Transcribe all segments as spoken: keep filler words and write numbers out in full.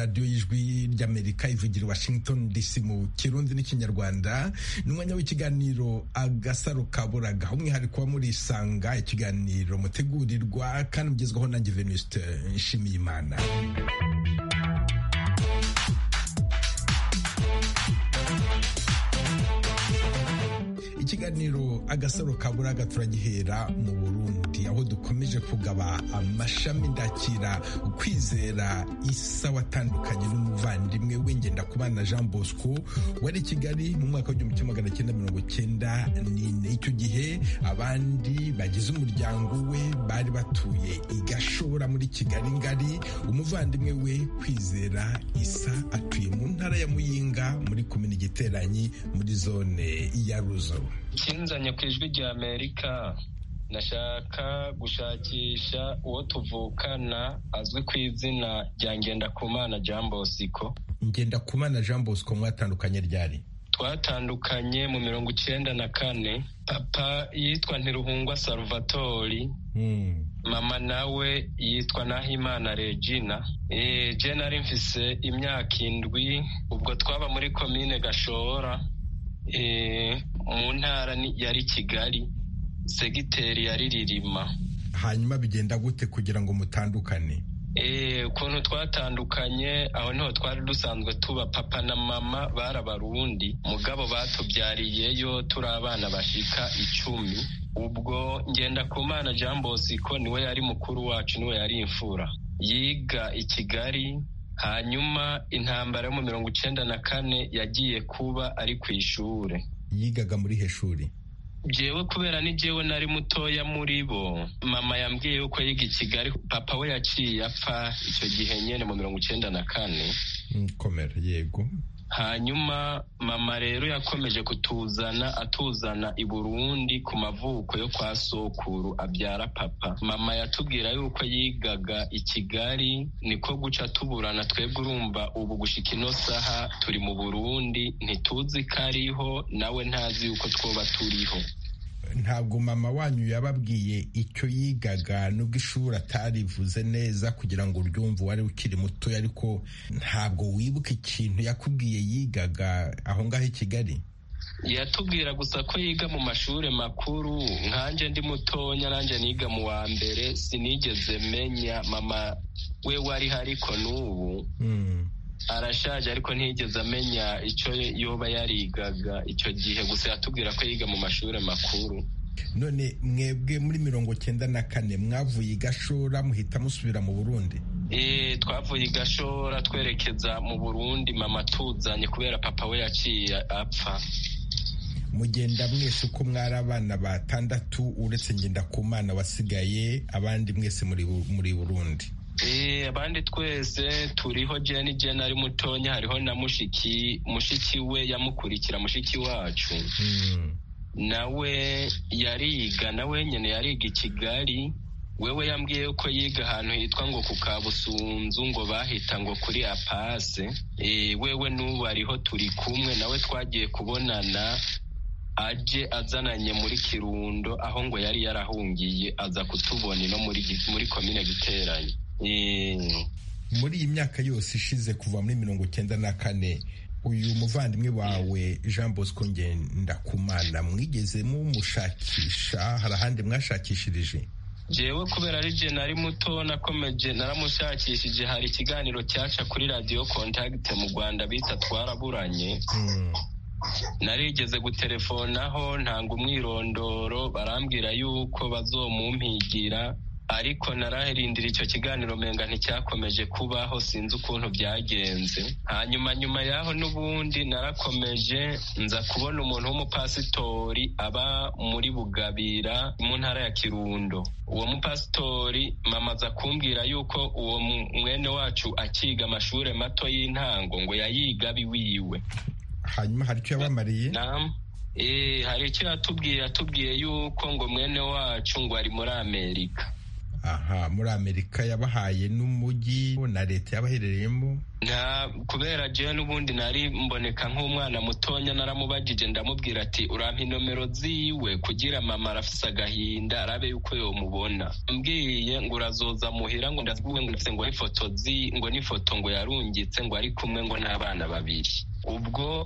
radiyo y'ijwi ry'Amerika ivugira Washington D C mu Kirundi n'Ikinyarwanda. Ni umwanya w'ikiganiro Agasaro Kaburaga, umwihariko wa muri Isanga, ikiganiro mutegurirwa kandi mugezwaho nanjye Venuste Nshimiyimana. Ikiganiro Agasaro Kaburaga turagihera mu Burundi, aho dukomeje kugaba amashami ndakira Kwizera Isa watandukanye n'umuvandimwe we Ngendakubana Jean Bosco wari Kigali mu mwaka w'igihumbi kimwe magana cyenda mirongo cyenda n'ine. Icyo gihe abandi bagize umuryango we bari batuye i Gashora muri Kigali ngari. Umuvandimwe we Kwizera Isa atuye mu ntara ya Muyinga muri komini Giteranyi muri zone ya Ruzo. Kinzanye ku ijwi rya Amerika, nashaka gushakisha uwo tuvukana azwi ku izina rya Ngendakumana Jean Bosco. Ngendakumana Jean Bosco mwatandukanye ryari? Twatandukanye mu mirongo icyenda na kane. Papa yitwa Ntiruhungwa Salvatori, hmm. Mama nawe yitwa Nahimana Regina. Eh, je nari mfise imyaka indwi ubwo twaba muri komine Gashora, eh mu ntara yari Kigali, segiteri yari Ririma. Hanyuma bigenda gute kugira ngo mutandukane? Eh ukuntu twatandukanye, aho niho twari dusanzwe tuba. Papa na mama barabarundi, mugabo batubyariyeyo turi abana bashika icumi. Ubwo Ngendakumana Jean Bosco niwe yari mukuru wacu, niwe yari imfura, yiga i Kigali. Hanyuma intambara yo mu mirongo icyenda na kane yagiye kuba ari ku ishure. Yigaga muri heshuri? Jewe kubera ni jewe nari mutoya muri bo, mama yambwiye yuko yiga i Kigali. Papa we yaciye apfa icyo gihe nyene mu mirongo icyenda na kane. Komera, yego. Hanyuma mama rero yakomeje kutuzana, atuzana i Burundi ku mavuko yo kwa sokuru abyara papa. Mama yatubwira yuko yigaga i Kigali, niko guca tuburana twebwe. Urumva ubu gushika ino saha turi mu Burundi, ntituzi ko ariho, nawe ntazi yuko twoba turiho. Ntabwo mama wanyu yababwiye icyo yigaga, nubwo ishuri atarivuze neza kugira ngo uryumve, wari ukiri muto, ariko ntabwo wibuka ikintu yakubwiye yigaga aho ngaho i Kigali? Yatubwira gusa ko yiga mu mashuri makuru. Nkanje ndi mutonya, nanjye niga mu wa mbere, sinigeze menya. Mama we wari hariko n'ubu mm. arashaje, ariko ntiyigeze amenya icyo yoba yarigaga icyo gihe. Gusa yatubwira ko yiga mu mashuri makuru. None mwebwe muri mirongo cyenda na kane mwavuye i Gashora muhita musubira mu Burundi? Eh twavuye i Gashora twerekeza mu Burundi, mama tuzanye kubera papa we yaciye apfa. Mugenda mwese uko mwari abana batandatu, uretse Ngendakumana wasigaye, abandi mwese muri muri Burundi? Eh abandi twese turiho. Jeni Jeni ari mutonya, hariho na mushiki mushiki we yamukurikira, mushiki wacu mm. nawe yariga, nawe nyene yariga i Kigali. Wewe yambwiye ko yiga ahantu hitwa ngo ku Kabusunzu, ngo bahita ngo kuri Apase. Eh wewe n'ubu ariho turi kumwe, nawe twagiye kubonana aje azananye muri Kirundo, aho ngo yari yarahungiye, aza kutubona no muri muri komine Giteranyi. Muri iyi myaka yose ishize kuva muri mirongo cyenda na kane, uyu muvandimwe wawe Jean Bosco Ngendakumana mwigeze mumushakisha? Hari ahandi mwashakishirije? Jewe kubera ari je nari muto nakomeje naramushakishije. Hari ikiganiro cyaca kuri Radio Contact mu Rwanda bita Twaraburanye. hmm. Narigeze guterefonaho ntanga umwirondoro, barambwira yuko bazomumpigira, ariko narahirindira icyo kiganiro menga nticyakomeje kubaho, sinzi ukuntu byagenze. Hanyuma nyuma yaho n'ubundi narakomeje, nza kubona umuntu w'umupasitori aba muri Bugabira mu ntara ya Kirundo. Uwo mupasitori mama aza kumbwira yuko uwo mwene wacu akiga amashure mato y'intango, ngo yayiga biwiwe. Hanyuma hari icyo yabamariye? Naam. Eh hari icyo yatubwiye, yatubwiye yuko ngo mwene wacu ngo ari muri Amerika. aha muri Amerika yabahaye n'umujyi na leta yabaherereyemo? nta kubera je n'ubundi nari mboneka nk'umwana mutonya, naramubajije ndamubwira ati urampa inomero ziwe kugira mama arafise agahinda arabe yuko yomubona. Mbwiye ngo urazoza muhira ngo ndaziguwe ngo ndafise ngo ifoto zi ngo n'ifoto ngo yarungitse ngo ari kumwe ngo n'abana babiri. Ubwo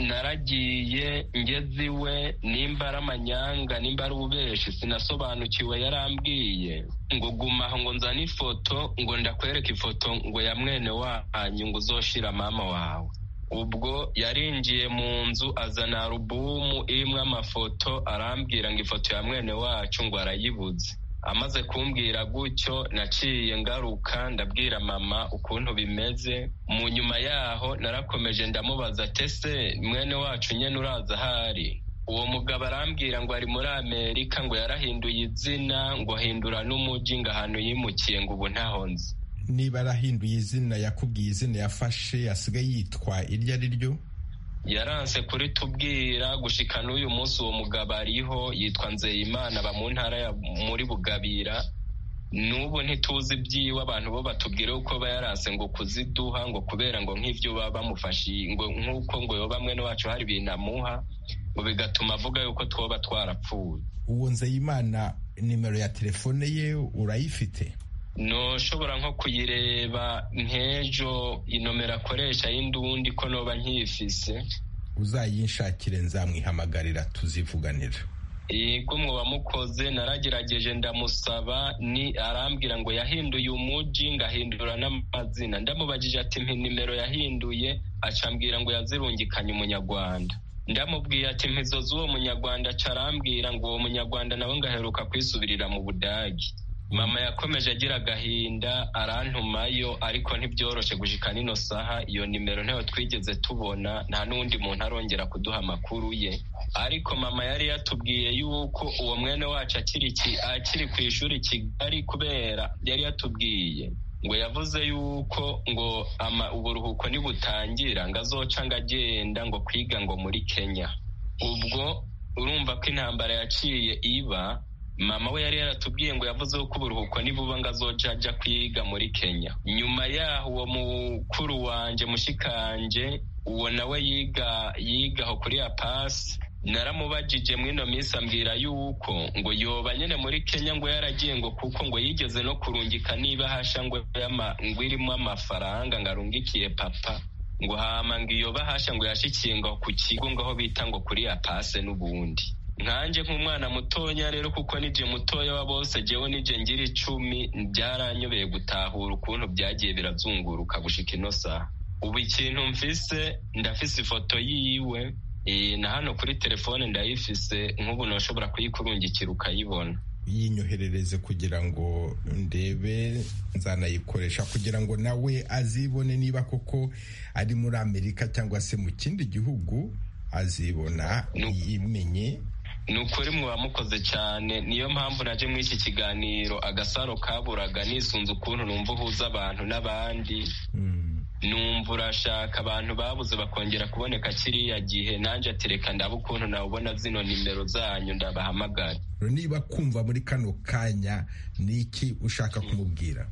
naragiye ngeze iwe, nimba ari amanyanga nimba ari ububeshi sinasobanukiwe, yarambwiye ngo gumaho ngo nzane ifoto ngo ndakwereka ifoto ngo ya mwene wanyu ngo uzoshira mama wawe. Ubwo yarinjiye mu nzu azana alubumu irimwo amafoto, arambwira ngo ifoto ya mwene wacu ngo arayibuze. Amaze kumbwira gutyo naciye ngaruka ndabwira mama ukuntu bimeze. Mu nyuma yaho narakomeje ndamubaza tese mwene wacu nyene uraza hari? Uwo mugabo arambwira ngo ari muri Amerika, ngo yarahinduye izina, ngo ahindura n'umuji, ngo ahantu yimukiye ngo ubu ntaho nzi. Niba arahinduye izina yakubwiye izina yafashe asigaye yitwa iryo ari ryo? Yaranse kuri tubwira gushika n'uyu munsi uwo mugabo ariho yitwa Nzeyimana, aba mu ntara ya muri Bugabira. N'ubu ntituzi ibyiwe, abantu bo batubwire uko bayaranse ngo kuziduha ngo kubera ngo nk'ivyo baba bamufashe ngo nk'uko ngo yoba mwene wacu hari ibintu amuha ngo bigatuma avuga yuko twoba twarapfuye. Uwo Nzeyimana nimero ya telefone ye urayifite? No shobora nko kuyireba nkejo inomero akoresha y'indundi ko noba nkifise. Uzayinshakire nzamwihamagarira tuzivuganira. Yego mwoba mukoze, naragerageje ndamusaba, ni arambwira ngo yahinduye umuji ngahindura n'amazina. Ndamubajije ati mpi nimero yahinduye, acambwira ngo yazirungikanye umunyarwanda. Ndamubwiye ati mpizo z'uwo munyarwanda, carambwira ngo uwo munyarwanda nawe ngaheruka kwisubirira mu Budagi. Mama yakomeje agira agahinda arantumayo, ariko ntibyoroshe gushika nino saha iyo nimero ntayo twigeze tubona, nta n'undi muntu arongera kuduha amakuru ye. Ariko mama yari yatubwiye yuko uwo mwene wacu akiri akiri ku ishuri Kigali, kubera yari yatubwiye ngo yavuze yuko ngo ama uburuhuko nibutangira ngo azoca ngo agenda ngo kwiga ngo muri Kenya. Ubwo urumva ko intambara yaciye iba, mama we yari yaratubwiye ngo yavuze ko uburuhuko nibuba ngo azoja aja kwiga muri Kenya. Nyuma yaho uwo mukuru wanje mushikanje uwo nawe yiga yigaho kuri ya pasi, naramubajije mwino minsi ambwira yuko ngo yoba nyene muri Kenya ngo yaragiye ngo kuko ngo yigeze no kurungika niba hasha ngo yama ngo irimo amafaranga ngarungikiye papa ngo hama ngo iyo bahasha ngo yashikiye ngo ku kigo ngaho bita ngo kuri ya pase n'ubundi. Nkanje nk'umwana mutonya rero, kuko nije mutoya wa bose, jewe nije ngira icumi, byaranyobeye gutahura ukuntu byagiye birazunguruka gushika ino saha. Ubu ikintu mfise, ndafise ifoto yiwe e, na hano kuri telefone ndayifise, nk'ubu noshobora kuyikurungikira ukayibona. Yinyoherereze kugira ngo ndebe, nzanayikoresha kugira ngo nawe azibone, niba koko ari muri Amerika cyangwa se mu kindi gihugu azibona yimenye. Nukuri muba mukoze cyane, niyo mpamvu naje muri iki kiganiro Agasaro Kaburaga nisunze ukuntu numva uhuza abantu n'abandi. mm. Numva urashaka abantu babuze bakongera kuboneka kiriya gihe, nanje atereka ndaba ukuntu nawubona zino nimero zanyu ndabahamagara. Niba kumva muri kano kanya niki ushaka kumubwira?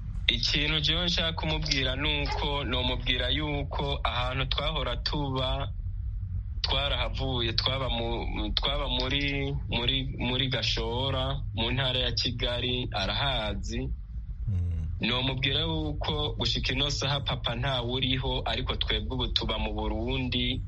Ikintu jewe nshaka kumubwira nuko nomubwira yuko ahantu twahora tuba twarahavuye, twaba mu twaba muri muri muri Gashora mu ntara ya Kigali, arahazi. mm. Nomubwira yuko gushika ino saha papa ntawe uriho, ariko twebwe ubu tuba mu Burundi,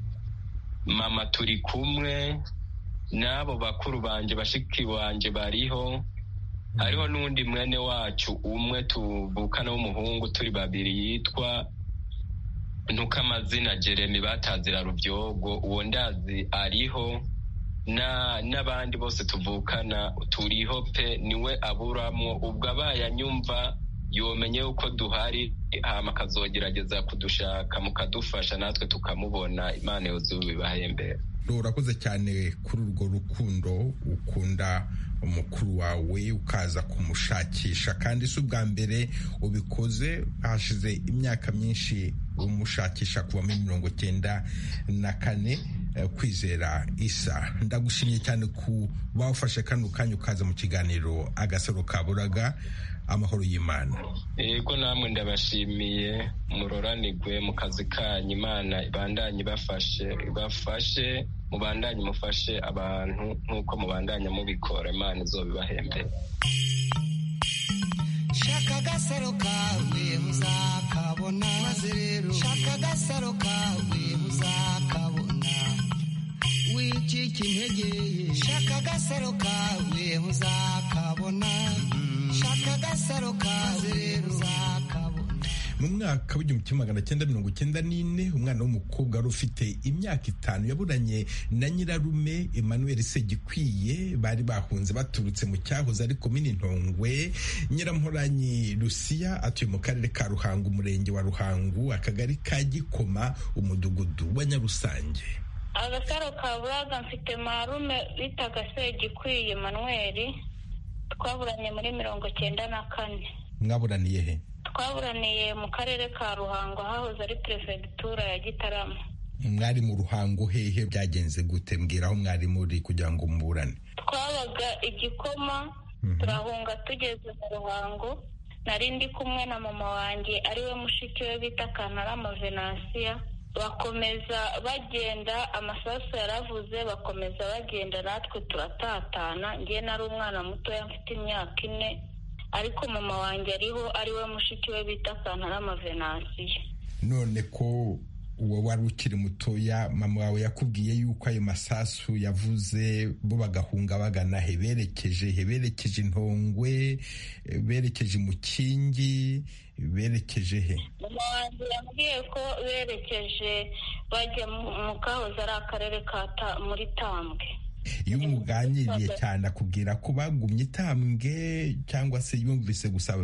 mama turi kumwe, n'abo bakuru banje bashiki banje bariho. mm. Hariho n'undi mwene wacu umwe tuvukana w'umuhungu turi babiri yitwa ntuka amazina Jeremy batazira Rubyogo, uwo ndazi ariho, na n'abandi bose tuvukana turiho pe, niwe aburamwo. Ubwo abaye anyumva yomenye uko duhari, hama akazogerageza kudushaka mukadufasha natwe tukamubona. Imana yozubibahembera. Urakoze cyane kuri urwo rukundo ukunda umukuru wawe ukaza kumushakisha, kandi si ubwa mbere ubikoze. Hashize imyaka myinshi umushakisha kuva muri mirongo cyenda na kane. Kwizera Isa, ndagushimye cyane ku bawufashe kano kanya ukaza mu kiganiro Agasaro Kaburaga. Amahoro y'Imana. Yego, namwe ndabashimiye, muroranigwe mu kazi kanyu. Imana ibandanye ibafashe ibafashe mubandanye mufashe abantu nk'uko mubandanya mubikora. Imana izobibahembera. Shaka agasaro kawe muzakabona, maze rero shaka agasaro kawe muzakabona, wicika intege. Shaka agasaro kawe muzakabona, shaka agasaro kawe muzakabona. Mu mwaka w'igihumbi kimwe magana cyenda mirongo cyenda n'ine umwana w'umukobwa wari ufite imyaka itanu yaburanye na nyirarume Emmanuel Segikwiye. Bari bahunze baturutse mu cyahoze ari komini Ntongwe. Nyiramporanyi Lucia atuye mu karere ka Ruhango, umurenge wa Ruhango, akagari ka Gikoma, umudugudu wa Nyarusange. Agasaro Kaburaga mfite marume bitaga Segikwiye Emmanuel, twaburanye muri mirongo cyenda na kane. Mwaburaniye he? Twaburaniye mu karere ka Ruhango, hahoze ari perefegitura ya Gitarama. Mwari mu Ruhango hehe? Byagenze gute? Mbwira aho mwari muri kugira ngo muburane. Twabaga Igikoma, mm-hmm. turahunga tugeze mu Ruhango. Nari ndi kumwe na mama wanjye ariwe mushiki we bita Kantarama Venansia. Bakomeza bagenda, amasasu yaravuze, bakomeza bagenda, natwe turatatana. Ngiye nari umwana mutoya mfite imyaka ine, ariko mama wanjye ariho ariwe mushiki we bita Kantarama Venansia. None ko uwo wari ukiri mutoya, mama wawe yakubwiye yuko ayo masasu yavuze bo bagahunga bagana he? Berekeje he? Berekeje Intongwe, berekeje Mukingi, berekeje he? Mama wanjye yambwiye ko berekeje bajya mu kahoze ari akarere ka muri Tambwe. Iyo umuganiriye cyane akubwira ko bagumye Tambwe cyangwa se yumvise gusa?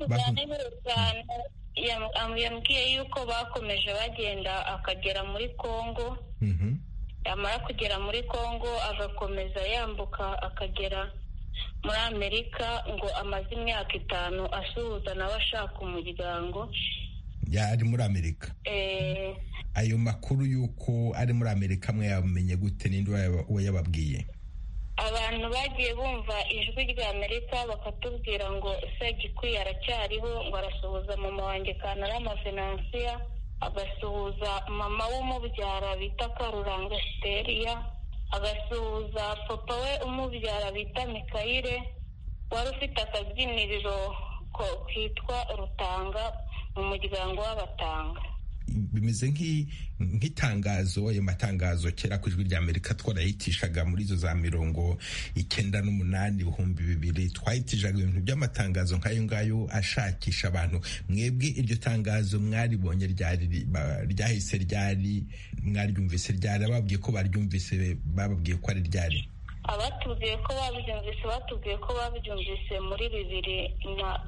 Yambwiye yuko bakomeje bagenda akagera muri Kongo. Yamara kugera muri Kongo agakomeza yambuka akagera muri Amerika, ngo amaze imyaka itanu asuhuza nawe ashaka umuryango. Yari muri Amerika? Eh. Ayo makuru yuko ari muri Amerika mwe yamenye gute? Ninde wayababwiye? Abantu bagiye bumva ijwi rya Amerika bakatubwira ngo Segikwiye aracyariho, ngo arasuhuza mama wanjye Kantarama Venansia, agasuhuza mama w'umubyara bita Karuranga Steria, agasuhuza papa we umubyara bita Mikayire, wari ufite akabyiniriro ko kitwa Rutanga mu muryango w'Abatanga. Bimeze nk'itangazo. Ayo matangazo kera ku ijwi rya Amerika twarayitishaga muri izo za mirongo icyenda n'umunani ibihumbi bibiri, twayitishaga ibintu by'amatangazo nk'ayo ngayo ashakisha abantu. Mwebwe iryo tangazo mwaribonye ryari? Ryahise ryari? Mwaryumvise ryari? Ababwiye ko baryumvise bababwiye ko ari ryari? Abatubwiye ko babyumvise batubwiye ko babyumvise muri bibiri na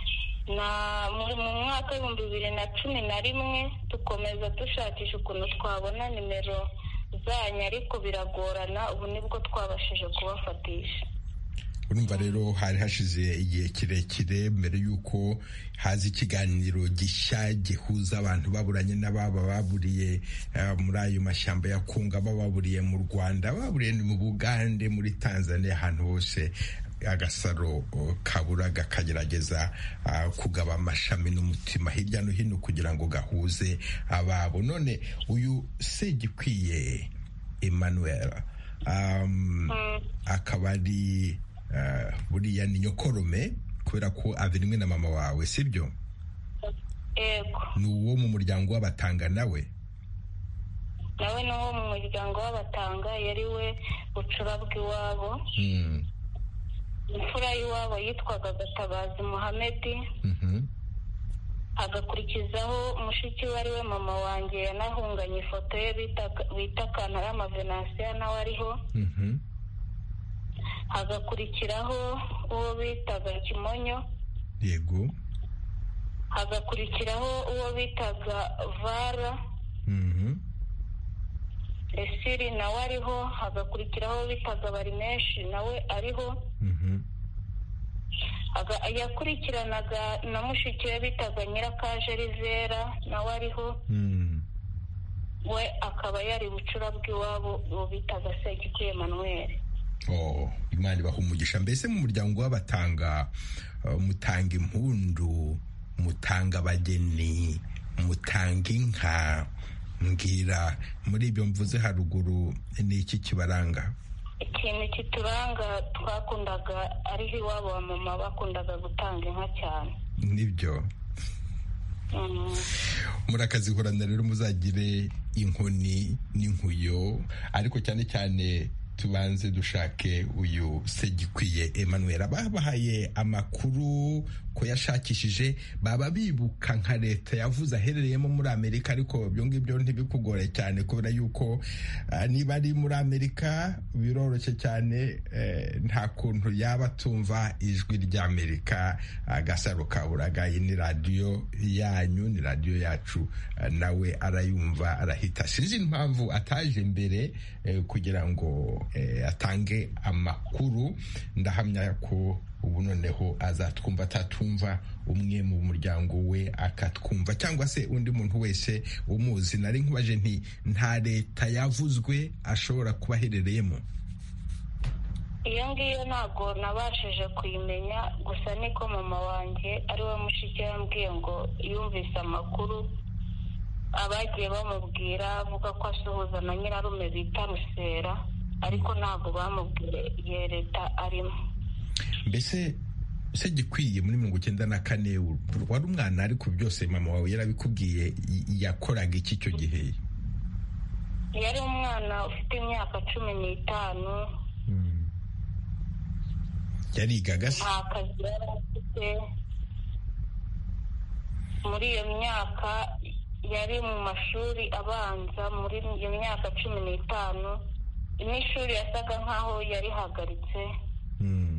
na mu mwaka w'ibihumbi bibiri na cumi na rimwe. Dukomeza dushakisha ukuntu twabona nimero zanyu, ariko biragorana. Ubu nibwo twabashije kubafatisha. Urumva rero hari hashize igihe kirekire mbere yuko haza ikiganiro gishya gihuza abantu baburanye n'ababa baburiye uh, muri ayo mashyamba ya Kongo, baburiye mu Rwanda, baburiye mu Bugande, muri Tanzania, ahantu hose. Agasaro Kaburaga kagerageza uh, kugaba amashami n'umutima hirya no hino kugira ngo gahuze ababo. None uyu Segikwiye Emmanuel um, mm. akaba ari uh, buriya ni nyokorome kubera ko abirimwe na mama wawe, sibyo? Yego. Ni uwo mu muryango w'Abatanga nawe? Nawe ni uwo mu muryango w'Abatanga, yari we bucura bw'iwabo. Mm. Imfura y'iwabo yitwaga Gatabazi Muhamedi. Mhm. Agakurikizaho mushiki we ari we mama wanjye yanahunganye ifoto ye bita bita Kantarama Venansia nawe ariho. Mhm. Hagakurikiraho uwo bitaga Kimonyo. Yego. Hagakurikiraho uwo bitaga Vara. Mhm. Esiri nawe ariho. Hagakurikiraho bitaga Barimeshi nawe ariho. Mhm. Aga yakurikiranaga na mushiki we bitaga Nyirakaje Rivera nawe ariho. Mhm. we akaba yari bucura bw'iwabo bitaga Segikuye Emmanuel. Oh, Imana ibaha umugisha. Mbese mu muryango w'abatanga uh, mutanga impundu, mutanga abageni, mutanga inka, mbwira muri ibyo mvuze haruguru ni iki kibaranga? Ikintu kituranga twakundaga ariho iwabo wa mama bakundaga gutanga inka cyane. Nibyo. Mm. Murakazihorana rero muzagire inkoni n'inkuyo, ariko cyane cyane tubanze dushake uyu Segikuye Emmanuel. Ababahaye amakuru ko yashakishije baba bibuka nka leta yavuze aherereyemo muri Amerika, ariko ibyo ngibyo ntibikugore cyane kubera yuko uh, niba ari muri Amerika biroroshye cyane, eh, nta kuntu yaba tumva ijwi rya Amerika. Agasaro Kaburaga ni radio yanyu, ni radio yacu, uh, nawe arayumva arahita. Sinzi impamvu ataje mbere eh, kugira ngo eh, atange amakuru. Ndahamya ko ubu noneho azatwumva, atatumva umwe mu muryango we akatwumva, cyangwa se undi muntu wese umuzi. Nari nkubaje nti nta leta yavuzwe ashobora kuba aherereyemo? Iyo ngiyo ntabwo nabashije kuyimenya, gusa niko mama wanjye ari we mushiki yambwiye ngo yumvise amakuru abagiye bamubwira avuga ko asuhuza na nyirarume bita Rusera, ariko ntabwo bamubwiye leta arimo. Mbese Segikuye muri mirongo icyenda na kane wari umwana, ariko byose mama wawe yarabikubwiye, yakoraga iki icyo gihe? Yari umwana ufite imyaka cumi n'itanu. Hmm. Yarigaga se? Nta kazi yari afite. Muri iyo myaka yari mu mashuri abanza, muri iyo myaka cumi n'itanu n'ishuri yasaga nkaho yarihagaritse. Hmm.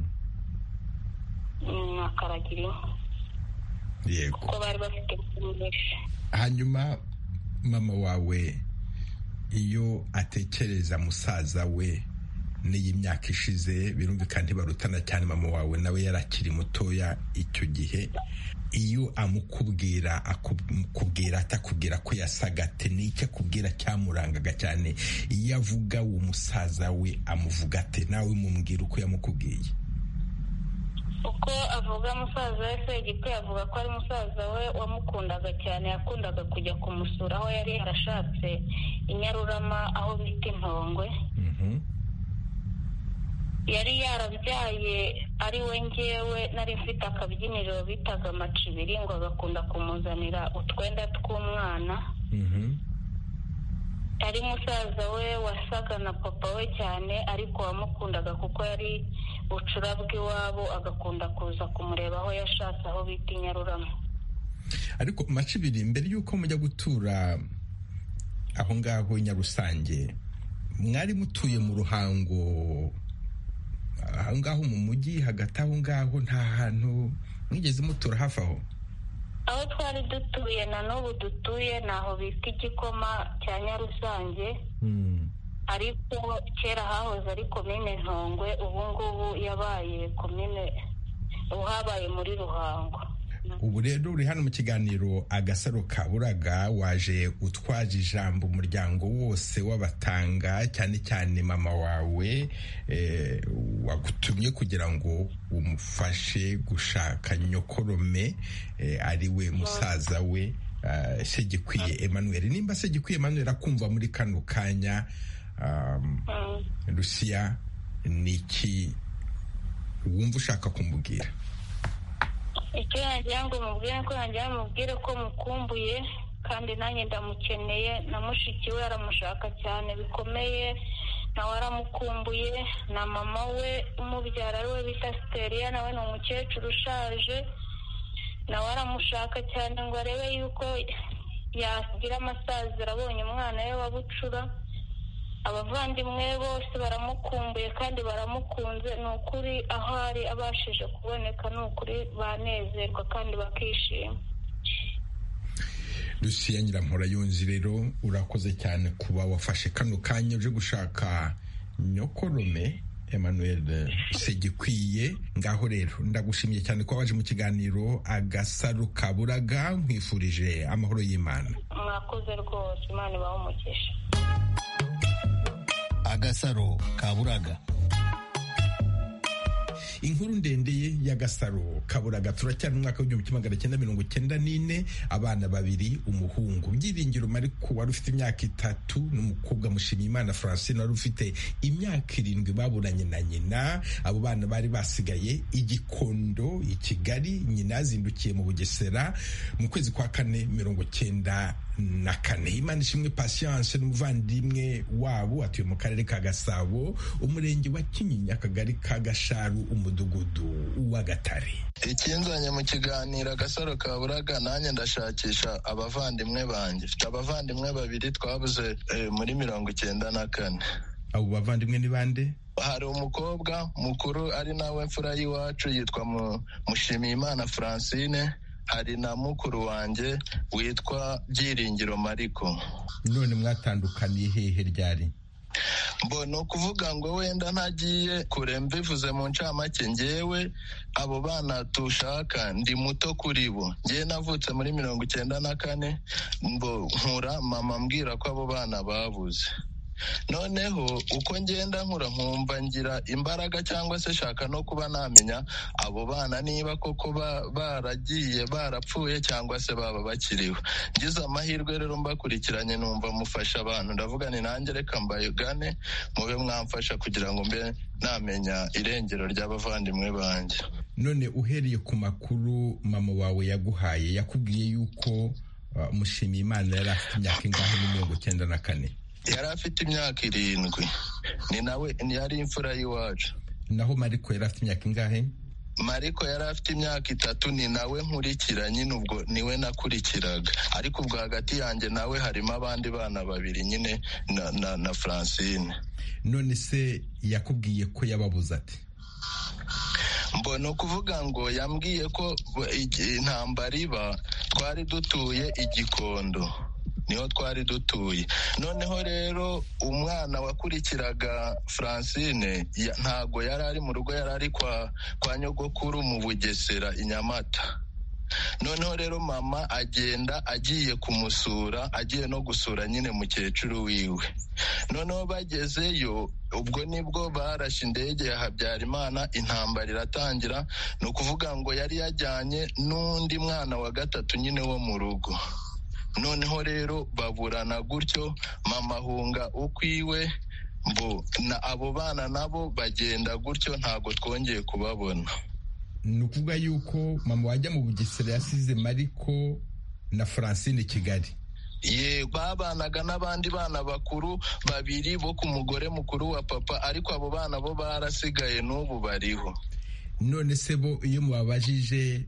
Akaragira yego kuko bari bafite byinshi. Hanyuma mama wawe iyo atekereza musaza we n'iyi myaka ishize, birumvikana ntibarutana cyane, mama wawe nawe yarakiri mutoya icyo gihe, iyo amukubwira akubwira atakubwira ko yasaga ate, n'icyo akubwira cyamurangaga cyane? Iyo avuga uwo musaza we amuvuga ate? Nawe mumubwira uko yamukubwiye. Uko avuga musaza we Segikuye avuga ko ari musaza we wamukundaga cyane, yakundaga kujya kumusura aho yari yarashatse i Nyarurama aho bita Intongwe. Mm-hmm. Yari yarabyaye ari we ngewe, nari mfite akabyiniriro bitaga Macibiri, ngo agakunda kumuzanira utwenda tw'umwana. Mm-hmm. Ari musaza we wasaga na papa we cyane, ariko wamukundaga kuko yari bucura bw'iwabo, agakunda kuza kumureba aho yashatse aho bita Nyarurama. Ariko Macibiri, mbere yuko mujya gutura aho ngaho Nyarusange, mwari mutuye mu Ruhango aho ngaho mu mujyi hagati aho ngaho, nta hantu mwigeze mutura hafi aho? Aho twari dutuye na n'ubu dutuye naho bita Igikoma cya Nyarusange. Hmm. Ariko kera hahoze ari komine Ntongwe, ubu ngubu yabaye komine, uhabaye muri Ruhango. Ubu rero uri hano mu kiganiro Agasaro Kaburaga, waje utwaje ijambo umuryango wose w'abatanga, cyane cyane mama wawe eh, wagutumye kugira ngo umufashe gushaka nyokorome, eh, ari we musaza we uh, Segikuye Emmanuel. Nimba Segikuye Emmanuel akumva muri kano kanya, um, mm. Lucia, niki wumva ushaka kumubwira? Icyo yanjye ngo mubwire ko yanjye mubwire ko mukumbuye, kandi nanjye ndamukeneye, na mushiki we aramushaka cyane bikomeye, nawe aramukumbuye, na mama we umubyara we bita Steria, nawe ni umukecuru ushaje, nawe aramushaka cyane ngo arebe yuko yagira amasaziro abonye umwana we wa bucura. Abavandimwe bose baramukumbuye kandi baramukunze, ni ukuri aho ari abashije kuboneka, ni ukuri banezerwa kandi bakishima. Lucia Nyirampora Yonzi, rero urakoze cyane kuba wafashe kano kanya uje gushaka nyokorome Emmanuel Segikuye. Ngaho rero ndagushimiye cyane ko waje mu kiganiro Agasaro Kaburaga, nkwifurije amahoro y'Imana. mwakoze rwose, Imana ibahe umugisha. Agasaro kaburaga. Inkuru ndende ya Gasaro Kaburaga. Turacyari mu mwaka w'igihumbi kimwe magana cyenda mirongo cyenda n'ine. Abana babiri, umuhungu Byiringiro Mariko wari ufite imyaka itatu n'umukobwa Mushimiyimana Francine wari ufite imyaka irindwi baburanye na nyina. Abo bana bari basigaye i Gikondo i Kigali. Nyina azindukiye mu Bugesera mu kwezi kwa kane mirongo cyenda na kane. Imanishimwe Patience n'umuvandimwe wabo atuye mu karere ka Gasabo, umurenge wa Kinyinya, akagari ka Gasharu, umudugudu wa Gatare. Ikinzanye mu kiganiro Agasaro Kaburaga, nanjye ndashakisha abavandimwe banjye. Mfite abavandimwe babiri twabuze eh, muri mirongo icyenda na kane. Abo bavandimwe ni bande? Hari umukobwa mukuru ari nawe mfura y'iwacu yitwa Mushimiyimana Francine. Hari na mukuru wanjye witwa Byiringiro Mariko. None mwatandukaniye hehe ryari? Mbo no kuvuga ngo wenda ntagiye kure mbivuze mu ncamake, ngewe abo bana tushaka ndi muto kuri bo. Ngewe navutse muri mirongo icyenda na kane, mbo nkura mama mbwira ko abo bana babuze. Noneho uko ngenda nkura nkumva ngira imbaraga cyangwa se shaka no kuba namenya abo bana niba koko baragiye barapfuye cyangwa se baba bakiriho. Ngize amahirwe rero mbakurikiranye numva mufasha abantu, ndavuga ni nanjye reka mbayugane mube mwamfasha kugira ngo mbe namenya irengero ry'abavandimwe banjye. None uhereye ku makuru mama wawe yaguhaye, yakubwiye yuko uh, Mushimiyimana yari afite imyaka ingahe muri mirongo cyenda na kane? Yari afite imyaka irindwi. Ni nawe yari imfura y'iwacu. Naho Mariko yari afite imyaka ingahe? Mariko yari afite imyaka itatu, ni nawe nkurikira nyine, ubwo niwe nakurikiraga. Ariko ubwo hagati yanjye nawe harimo abandi bana babiri nyine na, na, na Francine. None se yakubwiye ko yababuze ati? Mbona kuvuga ngo yambwiye ko intambara iba twari dutuye i Gikondo, niho twari dutuye. Noneho rero umwana wakurikiraga Francine ntago yari ari mu rugo, yari ari kwa kwa nyogokuru mu Bugesera i Nyamata. Noneho rero mama agenda agiye kumusura, agiye no gusura nyine mukecuru wiwe. Noneho bagezeyo, ubwo nibwo barashe indege ya Habyarimana, intambara iratangira. No kuvuga ngo yari yajyanye n'undi mwana wa gatatu nyine wo mu rugo. Noneho rero baburana gutyo, mama ahunga ukwiwe, mbo na abo bana nabo bagenda gutyo, ntago twongeye kubabona. Nukuvuga yuko mama wajya mu Bugesera yasize Mariko na Francine Kigali. Ye babanaga n'abandi bana bakuru babiri bo ku mugore mukuru wa papa, ariko abo bana bo barasigaye n'ubu bariho. None se bo iyo mubabajije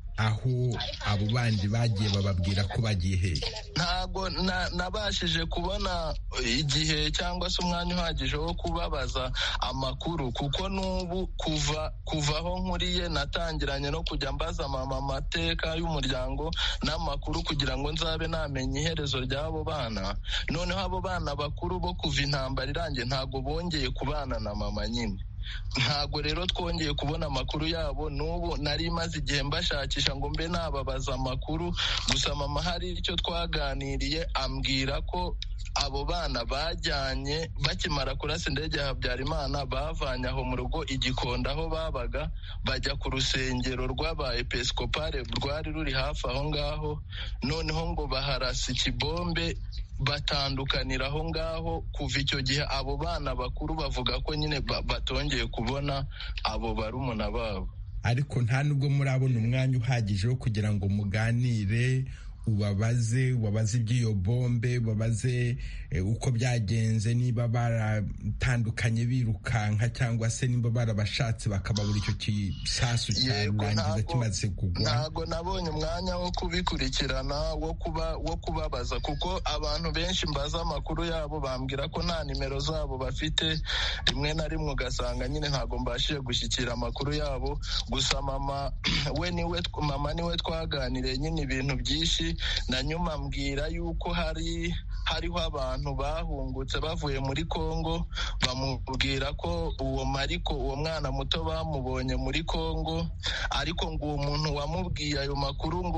aho abo bandi bagiye bababwira ko bagiye hehe? Ntago nabashije kubona igihe cyangwa se umwanya uhagije wo kubabaza amakuru, kuko n'ubu kuva kuvaho nkuriye natangiranye no kujya mbaza mama amateka y'umuryango n'amakuru kugira ngo nzabe namenye iherezo ry'abo bana. Noneho abo bana bakuru bo kuva intambara irangiye ntago bongeye kubana na mama nyine. Ntago rero twongeye kubona amakuru yabo, n'ubu nari maze igihe mbashakisha ngo mbe nababaza amakuru. Gusa mama hari icyo twaganiriye, ambwira ko abo bana bajyanye bakimara kurasa indege ya Habyarimana, bavanye aho mu rugo i Gikondo aho babaga, bajya ku rusengero rw'aba episkopale rwari ruri hafi aho ngaho. Noneho ngo baharasa ikibombe batandukanira aho ngaho. Kuva icyo gihe abo bana bakuru bavuga ko nyine batongeye kubona abo barumuna babo. Ariko nta nubwo murabona umwanya uhagije wo kugira ngo muganire, ubabaze wabaze iby'iyo bombe, wabaze e, uko byagenze, niba baratandukanye birukanka cyangwa se niba barabashatse bakababura icyo kisasu cyarangiza kimaze kugwa? Ntago nabonye umwanya wo kubikurikirana, wo kuba wo kubabaza, kuko abantu benshi mbaza amakuru yabo bambwira ko nta nimero zabo bafite. Rimwe na rimwe ugasanga nyine ntago mbashije gushyikira amakuru yabo. Gusa mama we niwe mama niwe twaganiriye nyine ibintu byinshi, na nyuma mbwira yuko hari hariho abantu bahungutse bavuye muri Kongo, bamubwira ko uwo Mariko uwo mwana muto bamubonye muri Kongo, ariko ngo uwo muntu wamubwiye ayo makuru ngo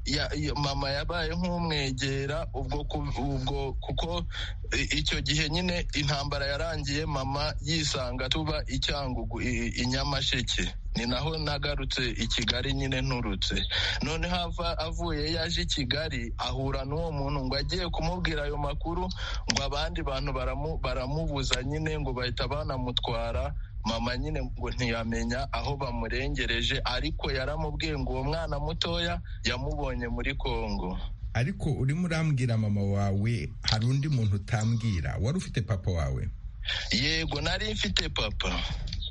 ya, ya, mama yabaye nk'umwegera ubwo ubwo kuko icyo gihe nyine intambara yarangiye mama yisanga tuba icyangugu inyamasheke ni naho nagarutse i Kigali nyine nturutse none hava avuye yaje i Kigali ahura n'uwo muntu ngo agiye kumubwira ayo makuru ngo abandi bantu baramu, baramubuza nyine ngo bahita banamutwara mama nyine ngo ntiyamenya aho bamurengereje ariko yaramubwiye ngo uwo mwana mutoya yamubonye muri Kongo. Ariko urimo urambwira mama wawe hari undi muntu utambwira wari ufite papa wawe? Yego nari mfite papa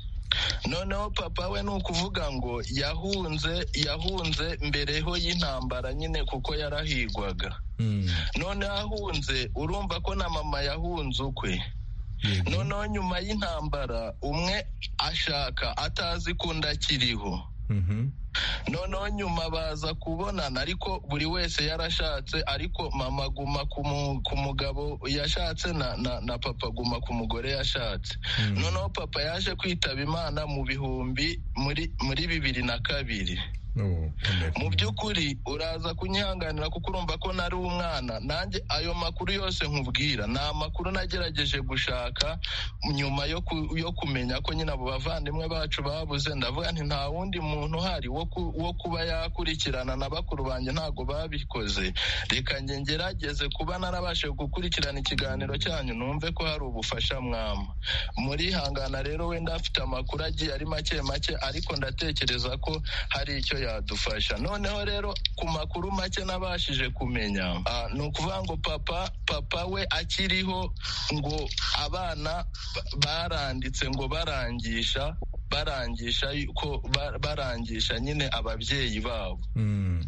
noneho papa we ni ukuvuga ngo yahunze yahunze mbereho y'intambara nyine kuko yarahigwaga mm. noneho ahunze urumva ko na mama yahunze ukwe noneho nyuma y'intambara umwe ashaka atazi ko ndakiriho mm-hmm. noneho nyuma baza kubonana ariko buri wese yarashatse ariko mama aguma ku mugabo yashatse na, na, na papa aguma ku mugore yashatse mm. noneho papa yaje kwitaba Imana mu bihumbi muri muri bibiri na kabiri. Oh, mu by'ukuri uraza kunyihanganira kuko urumva ko nari umwana nanjye ayo makuru yose nkubwira ni amakuru nagerageje gushaka nyuma yo, ku, yo kumenya ko nyine abo bavandimwe bacu babuze ndavuga nti nta wundi muntu uhari wo, ku, wo kuba yakurikirana na bakuru banjye ntago babikoze reka nge ngerageze kuba narabashe gukurikirana ikiganiro cyanyu numve ko hari ubufasha mwama muri hangana rero wenda afite amakuru agiye ari make make ariko ndatekereza ko hari icyo yadufasha. Noneho rero ku makuru make nabashije kumenya ni ukuvuga ngo papa papa we akiriho ngo abana baranditse ngo barangisha barangisha ko barangisha nyine ababyeyi babo mm.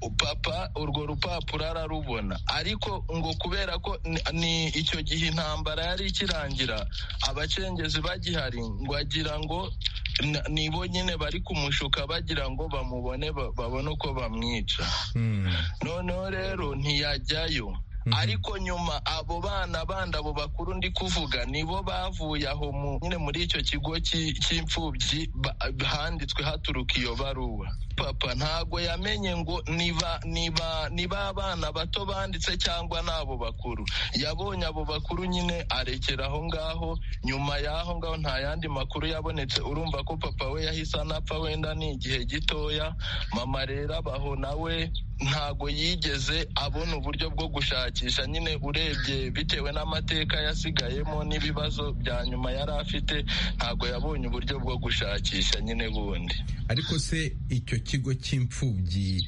papa urwo rupapuro ararubona ariko ngo kubera ko ni icyo gihe intambara yari ikirangira abacengezi bagihari ngo agira ngo nibo nyine bari kumushuka bagira ngo bamubone babone uko bamwica mm. noneho rero ntiyajyayo mm-hmm. ariko nyuma abo bana bandi abo bakuru ndi kuvuga nibo bavuye aho nyine muri icyo kigo cy'imfubyi handitswe haturuka iyo baruwa papa ntago yamenye ngo niba niba niba abana bato banditse cyangwa nabo bakuru yabonye abo bakuru nyine arekera aho ngaho nyuma y'aho ngaho nta yandi makuru yabonetse urumva ko papa we yahise anapfa wenda ni igihe gitoya mama rero abaho nawe ntago yigeze abona uburyo bwo gushakisha nyine urebye bitewe n'amateka yasigayemo n'ibibazo bya nyuma yari afite ntago yabonye uburyo bwo gushakisha nyine bundi. Ariko se icyo kigo cy'imfubyi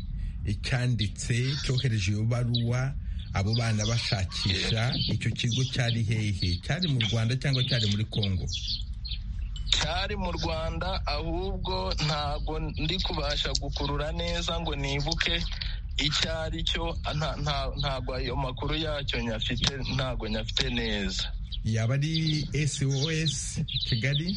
cyanditse cyohereje iyo baruwa abo bana bashakisha icyo kigo cyari hehe? Cyari mu Rwanda cyangwa cyari muri Kongo? Cyari mu Rwanda ahubwo ntago ndi kubasha gukurura neza ngo nibuke icyari cyo ntago ayo makuru yacyo nyafite ntago nyafite neza. Yaba ari S O S Kigali?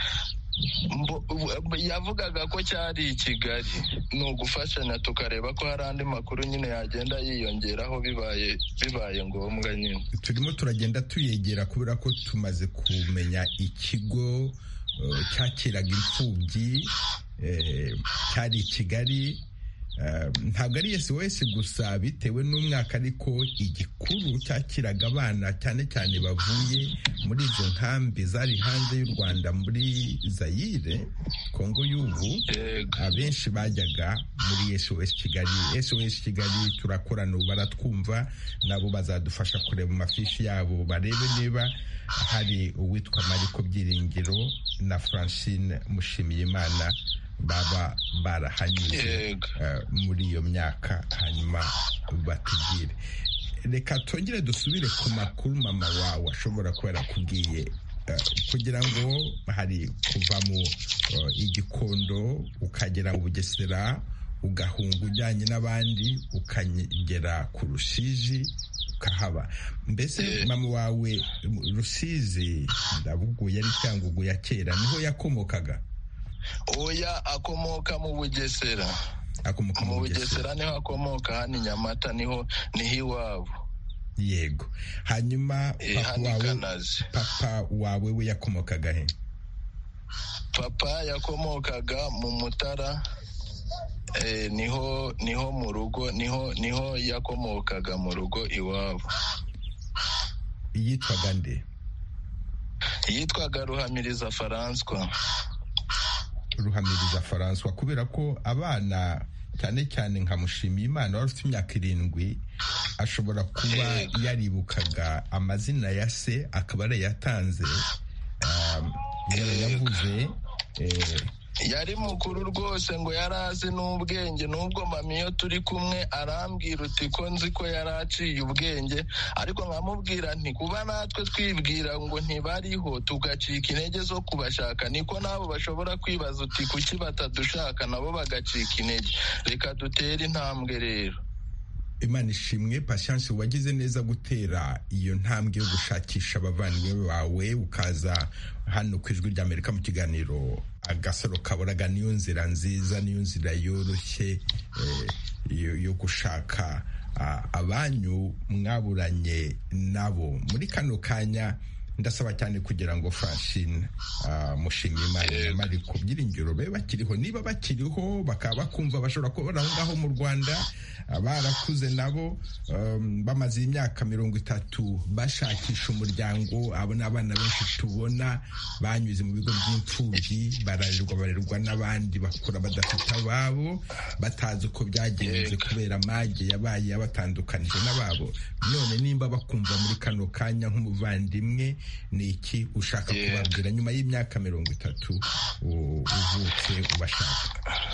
Yavugaga ko cyari i Kigali ni ugufashanya tukareba ko hari andi makuru nyine yagenda yiyongeraho bibaye bibaye ngombwa nyine. Turimo turagenda tuyegera kubera ko tumaze kumenya ikigo uh, cyakiraga imfubyi uh, cyari i Kigali. Uh, ntabwo ari S O S gusa bitewe n'umwaka ariko igikuru cyakiraga abana cyane cyane bavuye muri izo nkambi zari hanze y'u Rwanda muri Zaire Kongo y'ubu abenshi bajyaga muri S O S Kigali. S O S Kigali turakorana ubu baratwumva nabo bazadufasha kureba amafishi yabo barebe niba hari uwitwa Mariko Byiringiro na Francine Mushimiyimana baba barahanyuze uh, muri iyo myaka hanyuma batubwire. Reka tongere dusubire ku makuru mama wawe ashobora kuba yarakubwiye uh, kugira ngo hari kuva mu uh, igikondo ukagera mu Bugesera ugahunga ujyanye n'abandi ukagera ku Rusizi ukahaba. Mbese mama wawe Rusizi ndavuga yari Cyangugu ya kera niho yakomokaga? Oya akomoka mu Bugesera. Akomoka mu Bugesera niho akomoka, hano Nyamata niho niho iwabo. Yego. Hanyuma e, papa wawe papa wawe we yakomokaga he? Papa yakomokaga mu Mutara eh, niho niho mu rugo niho niho yakomokaga mu rugo iwabo. yitwaga nde? Yitwaga Ruhamiriza François. Ruhamiriza François. Kubera ko abana cyane cyane nka Mushimiyimana wari ufite imyaka irindwi ashobora kuba yaribukaga amazina ya se akaba arayatanze, yarayavuze. Yari mukuru rwose ngo yari azi n'ubwenge, n'ubwo mami iyo turi kumwe arambwira uti ko nzi ko yari aciye ubwenge, ariko nkamubwira nti kuba natwe twibwira ngo ntibariho tugacika intege zo kubashaka, niko nabo bashobora kwibaza uti kuki batadushaka nabo bagacika intege. Reka dutere intambwe rero. Imana ishimwe. Patience, wagize neza gutera iyo ntambwe yo gushakisha abavandimwe bawe ukaza hano ku Ijwi ry'Amerika mu kiganiro Agasaro Kaburaga. Niyo nzira nziza, niyo nzira yoroshye yo gushaka abanyu mwaburanye nabo. Muri kano kanya ndasaba cyane kugira ngo Francine Mushimiyimana mari ku byiringiro be bakiriho, niba bakiriho bakaba bakumva bashobora kuba aho ngaho mu Rwanda, barakuze nabo, bamaze imyaka mirongo itatu bashakisha umuryango. Abo ni abana benshi tubona banyuze mu bigo by'imfubyi, bararerwa barerwa n'abandi bakura badafite ababo, batazi uko byagenze kubera amage yabaye yabatandukanije n'ababo. None nimba bakumva muri kano kanya nk'umuvandimwe, ni iki ushaka kubabwira nyuma y'imyaka mirongo itatu uvutse ubashaka?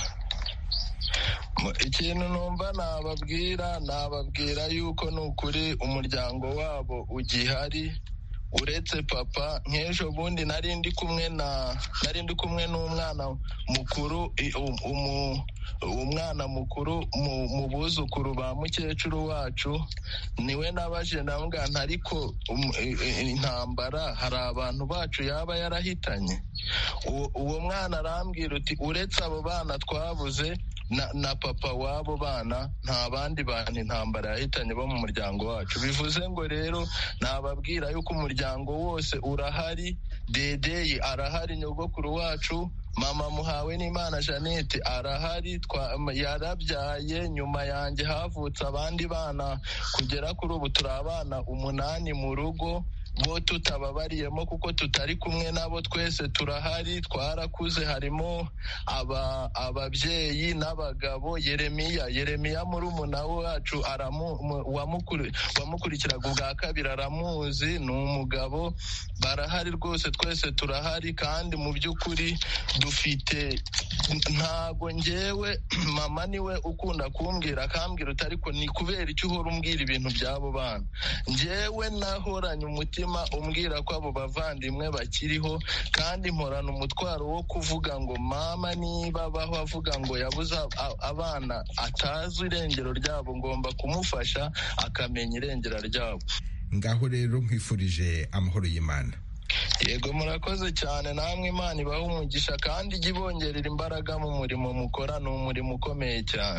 Ikintu numva nababwira nababwira yuko ni ukuri umuryango wabo ugihari, uretse papa. Nk'ejo bundi nari ndi kumwe na nari ndi kumwe n'umwana mukuru, umwana mukuru mu buzukuru ba mukecuru wacu, niwe nabaje ndamubwira nti ariko intambara hari abantu bacu yaba yarahitanye? Uwo mwana arambwira uti uretse abo bana twabuze na, na papa w'abo bana nta bandi bantu intambara yahitanye bo mu muryango wacu. Bivuze ngo rero nababwira yuko umuryango wose urahari. Dedeye arahari, nyogokuru wacu mama Muhawe n'Imana Jeannette arahari, yarabyaye. Nyuma yanjye havutse abandi bana, kugera kuri ubu turi abana umunani mu rugo, bo tutababariyemo kuko tutari kumwe nabo. Twese turahari, twarakuze, harimo aba ababyeyi n'abagabo. Yeremiya Yeremiya murumuna wacu wamukurikiraga ubwa kabiri aramuzi, ni umugabo. Barahari rwose, twese turahari. Kandi mu by'ukuri dufite, ntago njyewe mama niwe ukunda kumbwira akambwira uti ariko ni kubera icyo uhora umbwira ibintu by'abo bana. Njyewe nahoranye umutima umbwira ko abo bavandimwe bakiriho, kandi mporana umutwaro wo kuvuga ngo mama niba abaho avuga ngo yabuze abana atazi irengero ryabo, ngomba kumufasha akamenya irengero ryabo. Ngaho rero nkwifurije amahoro y'Imana. Yego, murakoze cyane, namwe Imana ibahe umugisha kandi ijye ibongerera imbaraga mu murimo mukora. Ni umurimo ukomeye cyane.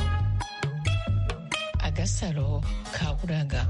Agasaro Kaburaga.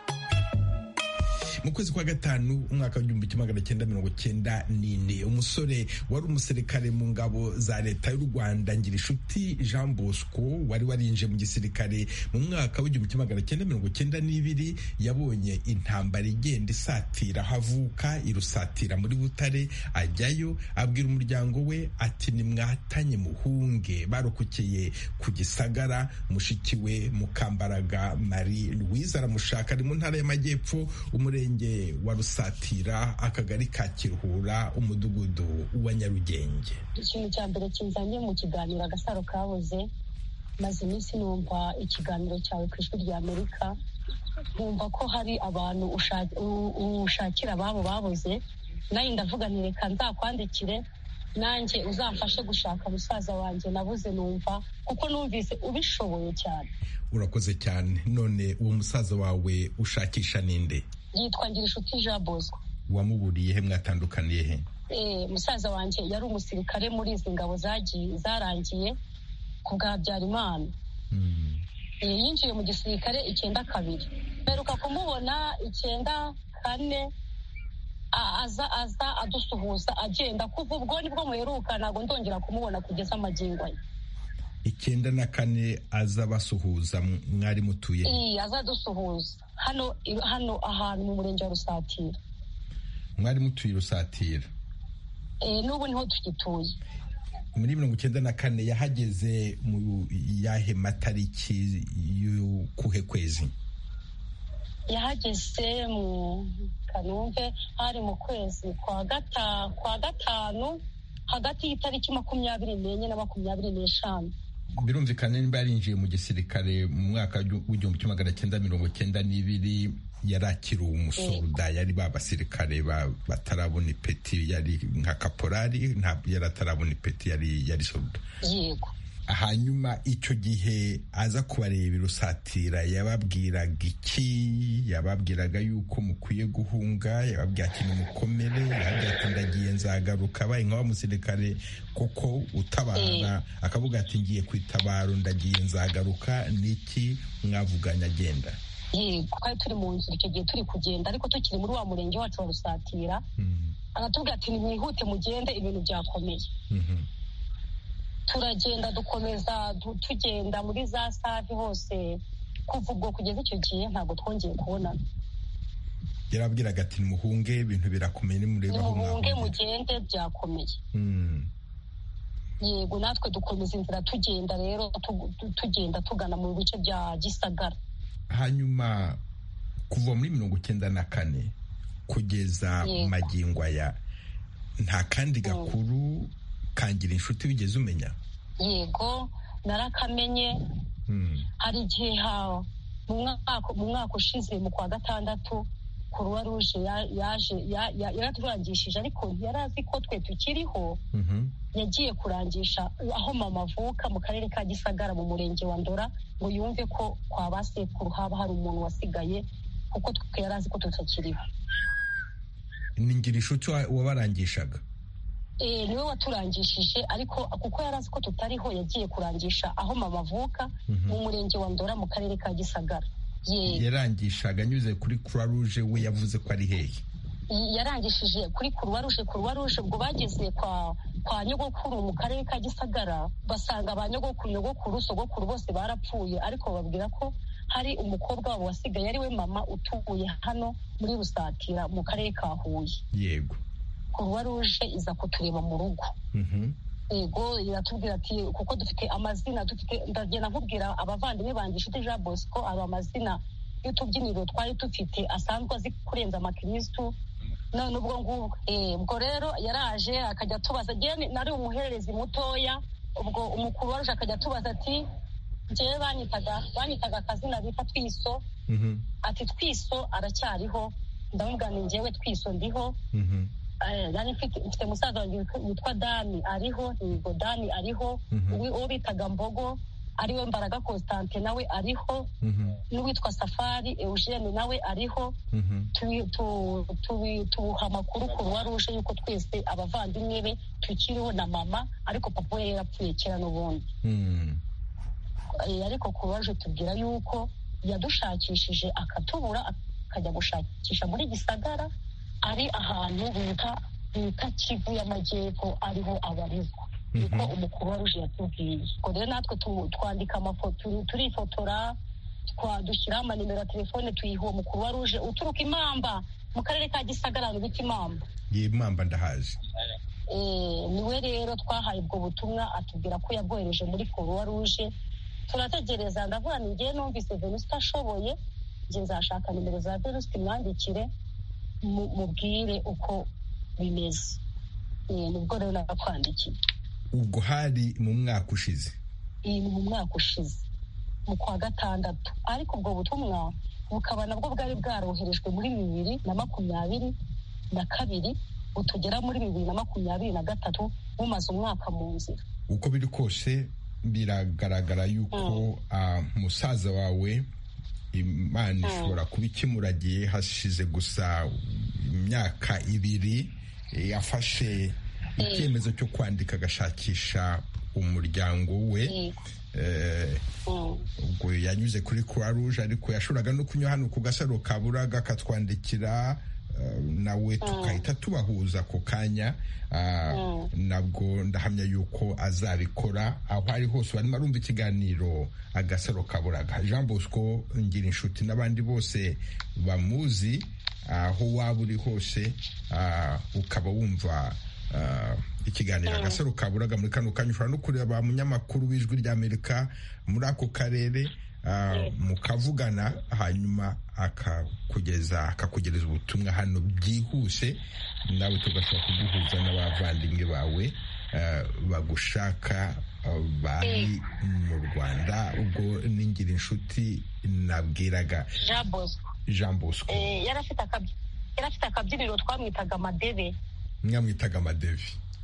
Mu kwezi kwa gatanu umwaka w'igihumbi kimwe magana cyenda mirongo cyenda n'ine, umusore wari umusirikare mu ngabo za leta y'u Rwanda, Ngirinshuti Jean Bosco, wari warinje mu gisirikare mu mwaka w'igihumbi kimwe magana cyenda mirongo cyenda n'ibiri, yabonye intambara igenda isatira havuka irusatira muri Butare. Ajyayo abwira umuryango we ati nimwatanye muhunge. Barokokeye ku Gisagara. Mushiki we Mukambaraga Marie Louise aramushaka, ari mu ntara y'Amajyepfo, umurenge wa Rusatira, akagari ka Kiruhura, umudugudu wa Nyarugenge. Ikintu cya mbere kinzanye mu kiganiro Agasaro Kabuze, maze iminsi numva ikiganiro cyawe ku Ijwi ry'Amerika, numva ko hari abantu ushakira ababo babuze. Nayo ndavuga nti reka nzakwandikire nanjye uzamfashe gushaka musaza wanjye nabuze, numva kuko numvise ubishoboye cyane. Urakoze cyane. None uwo musaza wawe ushakisha ninde? Yitwa Ngirinshuti Jean Bosco. Wamuburiye he? Mwatandukaniye he? Eh, musaza wanjye yari umusirikare muri izi ngabo zagiye zarangiye ku bwa Habyarimana. Mm. Eh, yinjiye mu gisirikare icyenda kabiri. Beruka kumubona icyenda kane, aza aza adusuhuza agenda. Kuva ubwo nibwo muheruka, ntabwo ndongera kumubona kugeza amagingo ye. icyenda na kane aza basuhuza mwari mutuye iya aza dusuhuza hano hano ahantu mu murenge wa Rusatira. Mwari mutuye Rusatira? Eh, n'ubu niho tugituye. Muri mirongo icyenda na kane yahageze mu yahe matariki y'ukuhe kwezi? Yahageze mu Kanumve hari mu kwezi kwa gata kwa gatanu hagati y'itariki makumyabiri n'enye na makumyabiri n'eshanu. Birumvikana nimba yarinjiye mu gisirikare mu mwaka w'igihumbi kimwe magana cyenda mirongo cyenda n'ibiri, yari akiri umusoda, yari ba basirikare batarabona ipeti, yari nka kaporari, ntabwo yari atarabona ipeti, yari yari soda. Yego. Hanyuma icyo gihe aza kubareba Rusatira yababwiraga iki? Yababwiraga yuko mukwiye guhunga? Yababwira ati mukomere? Yababwira ati ndagiye nzagaruka? Baye nka wa musirikare koko utabara akavuga ati ngiye kwitabaro ndagiye nzagaruka? Niki mwavuganya agenda? Yego, twari turi mu nzira icyo gihe turi kugenda, ariko tukiri muri wa murenge wacu wa Rusatira. Aratubwira ati nimwihute mugende, ibintu byakomeye. Turagenda dukomeza tugenda muri za Save hose, kuva ubwo kugeza icyo gihe ntabwo twongeye kubonana. Yarabwiraga ati muhunge, ibintu birakomeye, nimureba aho muhunge mugende, byakomeye. Yego, natwe dukomeza inzira tugenda rero tugenda tugana mu bice bya Gisagara. Hanyuma kuva muri mirongo icyenda na kane kugeza magingo aya nta kandi gakuru kangira inshuti wigeze umenya? Yego, narakamenye. Hari igihe ha mu mwaka ushize mu kwa gatandatu Croix Rouge yaje yaraturangishije, ariko yari azi ko twe tukiriho. Yagiye kurangisha aho mama avuka mu karere ka Gisagara mu murenge wa Ndora, ngo yumve ko kwa basekuru haba hari umuntu wasigaye, kuko twe yari azi ko tutakiriho. Ningira inshuti wabarangishaga? Eh, niwe waturangishije, ariko kuko yari azi ko tutariho yagiye kurangisha aho mama avuka mu murenge wa Ndora mu karere ka Gisagara. Yarangishaga anyuze kuri Croix Rouge, we yavuze ko ari hehe? Yarangishije kuri Croix Rouge. Croix Rouge ubwo bageze kwa kwa nyogokuru mu karere ka Gisagara, basanga ba nyogokuru nyogokuru sogokuru bose barapfuye, ariko babwira ko hari umukobwa wabo wasigaye ari we mama utuye hano muri Rusatira mu karere ka Huye. Yego. Croix Rouge iza kutureba mu rugo. Yego, iratubwira ati kuko dufite amazina, dufite ndagenda nkubwira abavandimwe banjye inshuti Jean Bosco, aba amazina y'utubyiniro twari dufite asanzwe azi kurenza amakristu. None ubwo ngubwo ubwo rero yaraje akajya tubaza, nari umuhererezi mutoya, ubwo umukuru waje akajya tubaza ati njyewe banyitaga banyitaga akazina bita Twiso. Ati Twiso aracyariho? Ndamubwira ni njyewe Twiso ndiho. Nari mfite musaza wanjye witwa Dani ariho, yego Dani ariho. Uwo bitaga Mbogo ariwe Mbaraga Constante nawe ariho. N'uwitwa Safari Eugene nawe ariho. Tubuha amakuru Croix Rouge yuko twese abavandimwe be tukiriho na mama, ariko papa we yarapfuye kera n'ubundi. Ariko Croix Rouge tubwira yuko yadushakishije akatubura, akajya gushakisha muri Gisagara, ari ahantu bita bita Kivu y'Amajyepfo ariho abarizwa. Niko umukuru wa Rouge yatubwiye. Ubwo rero natwe twandika amafoto, turifotora, dushyiraho amanimero ya telefone, tuyiha uwo mukuru wa Rouge uturuka Imamba mu karere ka Gisagara, no bita Imamba. Imamba ndahazi. Niwe rero twahaye ubwo butumwa, atubwira ko yabwohereje muri Croix Rouge. Turategereza, ndavuga ni ngiye numvise Venuste ashoboye, ngiye nzashaka nimero za Venuste mwandikire mubwire uko bimeze. Nibwo rero nakwandikiye. Ubwo hari mu mwaka ushize? Iyi mu mwaka ushize mu kwa gatandatu, ariko ubwo butumwa bukaba nabwo bwari bwaroherejwe muri bibiri na makumyabiri na kabiri, butugera muri bibiri na makumyabiri na gatatu, bumaze umwaka mu nzira. Uko biri kose biragaragara yuko musaza wawe Imana ishobora kuba ikimuragiye. Hashize gusa imyaka ibiri yafashe icyemezo cyo kwandika agashakisha umuryango we. Ubwo yanyuze kuri Croix Rouge, ariko yashoboraga no kunyura hano ku Gasaro ka Buraga akatwandikira nawe tukahita tubahuza ako kanya nabwo ndahamya yuko azabikora aho ari hose barimo arumva ikiganiro agasaro kaburaga. Jean Bosco ngira inshuti n'abandi bose bamuzi aho waba uri hose ukaba wumva ikiganiro agasaro kaburaga muri kano kanya ushobora no kureba munyamakuru w'Ijwi ry'Amerika muri ako karere mukavugana hanyuma akakugeza akakugereza ubutumwa hano byihuse nawe tugashobora kuguhuza n'abavandimwe bawe bagushaka bari mu Rwanda. Ubwo ningira inshuti nabwiraga Jean Bosco yarafite akabyiniro twamwitaga Amadebe. Mwamwitaga Amadebe?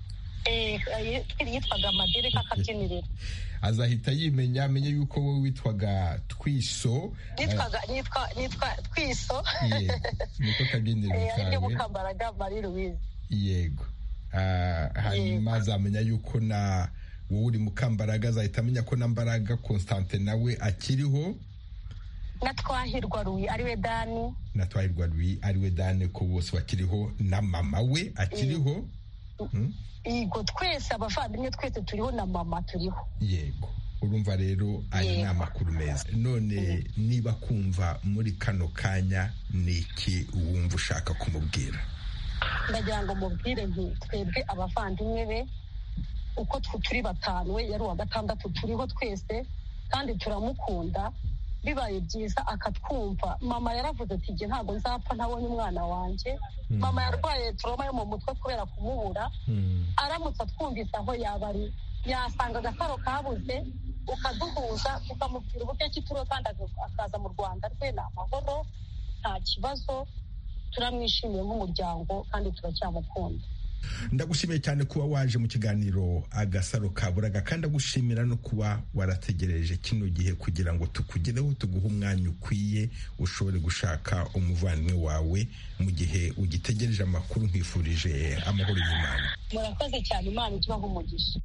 yitwaga Amadebe k'akabyiniriro. Azahita yimenya amenye yuko wowe witwaga Twiso. Nitwaga nitwa nitwa Twiso. Niko kabyiniriro kawe. Ari Mukambaraga Marie Louise. Yego. Hanyuma azamenya yuko na wowe uri Mukambaraga, azahita amenya ko na Mbaraga Constante nawe akiriho. Na Twahirwa Louis ariwe Dani. Na Twahirwa Louis ariwe Dani ko bose bakiriho na mama we akiriho. Yego twese abavandimwe twese turiho na mama turiho. Yego urumva rero ari n'amakuru meza. None niba kumva muri kano kanya niki wumva ushaka kumubwira? Ndagira ngo mubwire nti twebwe abavandimwe be uko turi batanu, we yari uwa gatandatu, turiho twese kandi turamukunda. Bibaye byiza akatwumva. Mama yaravuze ati nge ntabwo nzapfa ntabonye umwana wanjye. Mama yarwaye trauma yo mu mutwe kubera kumubura. Aramutse atwumvise aho yaba ari yasanga agasaro kabuze ukaduhuza ukamubwira uburyo ki turiho kandi akaza mu Rwanda rwe ni amahoro nta kibazo. Turamwishimiye nk'umuryango kandi turacyamukunda. Ndagushimiye cyane kuba waje mu kiganiro agasaro kaburaga kandi agushimira no kuba warategereje kino gihe kugira ngo tukugereho tuguhe umwanya ukwiye ushobore gushaka umuvandimwe wawe mu gihe ugitegereje amakuru. Nkwifurije amahoro y'Imana. Murakoze cyane, Imana ikibaho umugisha.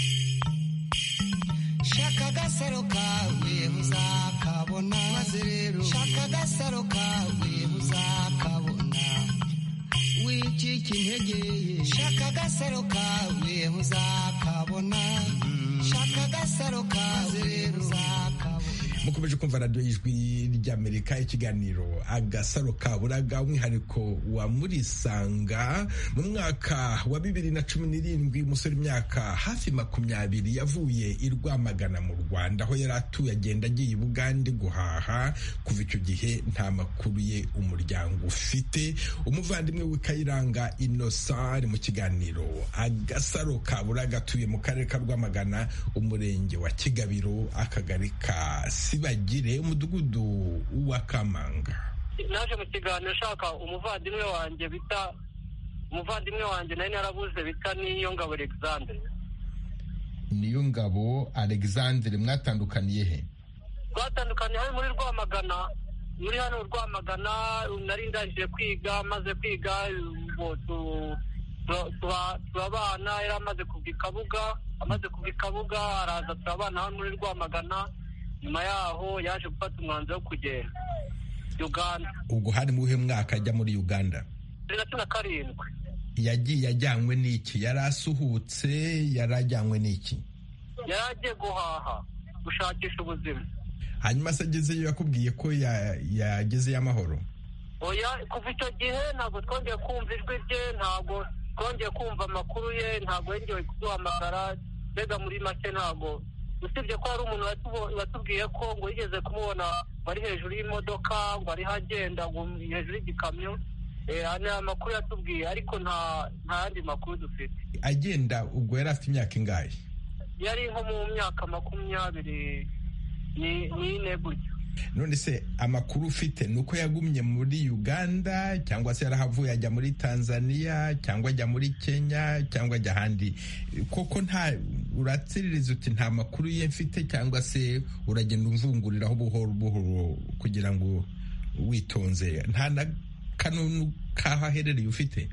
Shaka agasaro kawe uzakabona, maze rero shaka agasaro kawe uzakabona. Wicika intege shaka agasaro kawe uzakabona. Shaka agasaro kawe uzakabona. Mukomeje kumva radiyo y'Ijwi ry'Amerika, ikiganiro agasaro kaburaga, umwihariko wa Murisanga. Mu mwaka wa bibiri na cumi n'irindwi umusore imyaka hafi makumyabiri yavuye i Rwamagana mu Rwanda aho yari atuye, agenda agiye i Bugande guhaha. Kuva icyo gihe nta makuru ye umuryango ufite. Umuvandimwe we Kayiranga Innocent ari mu kiganiro agasaro kaburaga, atuye mu karere ka Rwamagana, umurenge wa Kigabiro, akagari ka Sibagire, umudugudu wa Kamanga. Naje mu kiganiro shaka umuvandimwe wanjye bita umuvandimwe wanjye nari narabuze bita Niyongabo Alexandre. Niyongabo Alexandre mwatandukaniye he? Twatandukaniye hari muri Rwamagana, muri hano Rwamagana. Nari ndangije kwiga, maze kwiga turabana, yari amaze kuva i Kabuga, amaze kuva i Kabuga araza turabana hano muri Rwamagana. Nyuma yaho yaje gufata umwanzuro wo kugenda Uganda. Ubwo hari mu mwaka ajya muri Uganda? bibiri na cumi na karindwi. Yagiye ajyanywe n'iki? Yari asuhutse? Yari ajyanywe n'iki? Yari agiye guhaha, gushakisha ubuzima. Hanyuma se agezeyo yakubwiye ko yagezeyo amahoro? Oya, kuva icyo gihe ntabwo twongeye kumva ijwi rye, ntabwo twongeye kumva amakuru ye, ntabwo yongeye kuduhamagara. Mbega muri make ntabwo, usibye ko hari umuntu watubwiye ko ngo yigeze kumubona bari hejuru y'imodoka, ngo ari hagenda ngo hejuru y'igikamyo. Ni amakuru yatubwiye ariko nta yandi makuru dufite. Agenda ubwo yari afite imyaka ingahe? Yari nko mu myaka makumyabiri n'ine gutyo. None se amakuru ufite ni uko yagumye muri Uganda cyangwa se yarahavuye ajya muri Tanzania cyangwa ajya muri Kenya cyangwa ajya ahandi? Koko nta uratsiririza uti nta makuru ye mfite, cyangwa se uragenda umvunguriraho buhoro buhoro kugira ngo witonze? Nta na kanunu kaho aherereye ufite?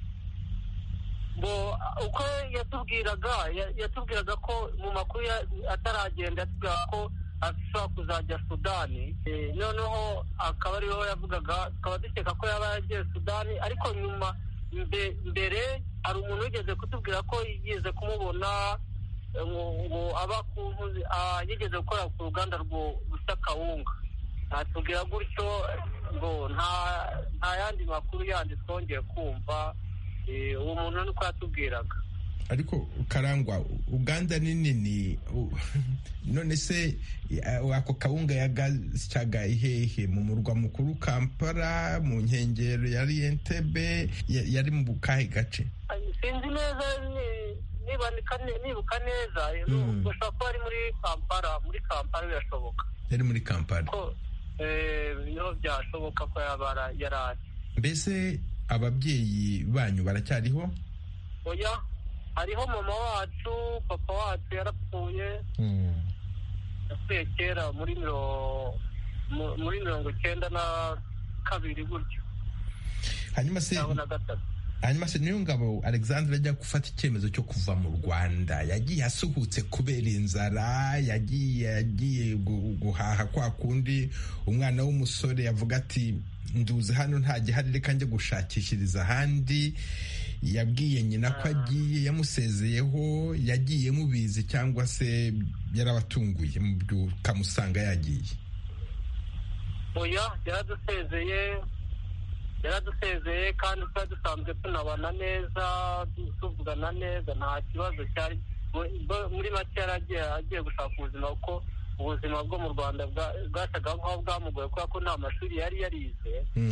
Bo uko yatubwiraga yatubwiraga ko mu makuru ataragenda yatubwiraga ko ashobora kuzajya Sudani, noneho akaba ariho yavugaga, tukaba dukeka ko yaba yagiye Sudani, ariko nyuma mbere hari umuntu wigeze kutubwira ko yigeze kumubona ngo aba yigeze gukora ku ruganda rusa kawunga, atubwira gutyo ngo nta yandi makuru yandi twongeye kumva. Uwo muntu niko yatubwiraga. Ariko Karangwa, Uganda ni nini, none se ako kawunga yagasyaga ihehe? Mu murwa mukuru Kampala, mu nkengero yari Entebbe, yari mu bukahe gace? Sinzi neza, nibuka neza gushobora kuba ari muri Kampala. Muri Kampala birashoboka, yari muri Kampala, niho byashoboka ko yaba yarari. Mbese ababyeyi banyu baracyariho? Oya, hariho mama wacu, papa wacu yarapfuye, yapfuye kera muri muri mirongo icyenda na kabiri gutyo. Hanyuma se hanyuma se Niyongabo Alexandre ajya gufata icyemezo cyo kuva mu Rwanda, yagiye asuhutse kubera inzara, yagiye yagiye guhaha kwa kundi umwana w'umusore yavuga ati nduze hano nta gihari, reka njye gushakishiriza ahandi. Yabwiye nyina ko agiye, yamusezeyeho, yagiye mubizi cyangwa se yarabatunguye mu byo kamusanga yagiye? Oya, yaradusezeye yaradusezeye kandi twari dusanzwe tunabana neza, tuvugana neza, nta kibazo cyari. Muri make yaragiye agiye gushaka ubuzima, kuko ubuzima bwo mu Rwanda bwasaga nk'aho bwamugoye kubera ko nta mashuri yari yarize.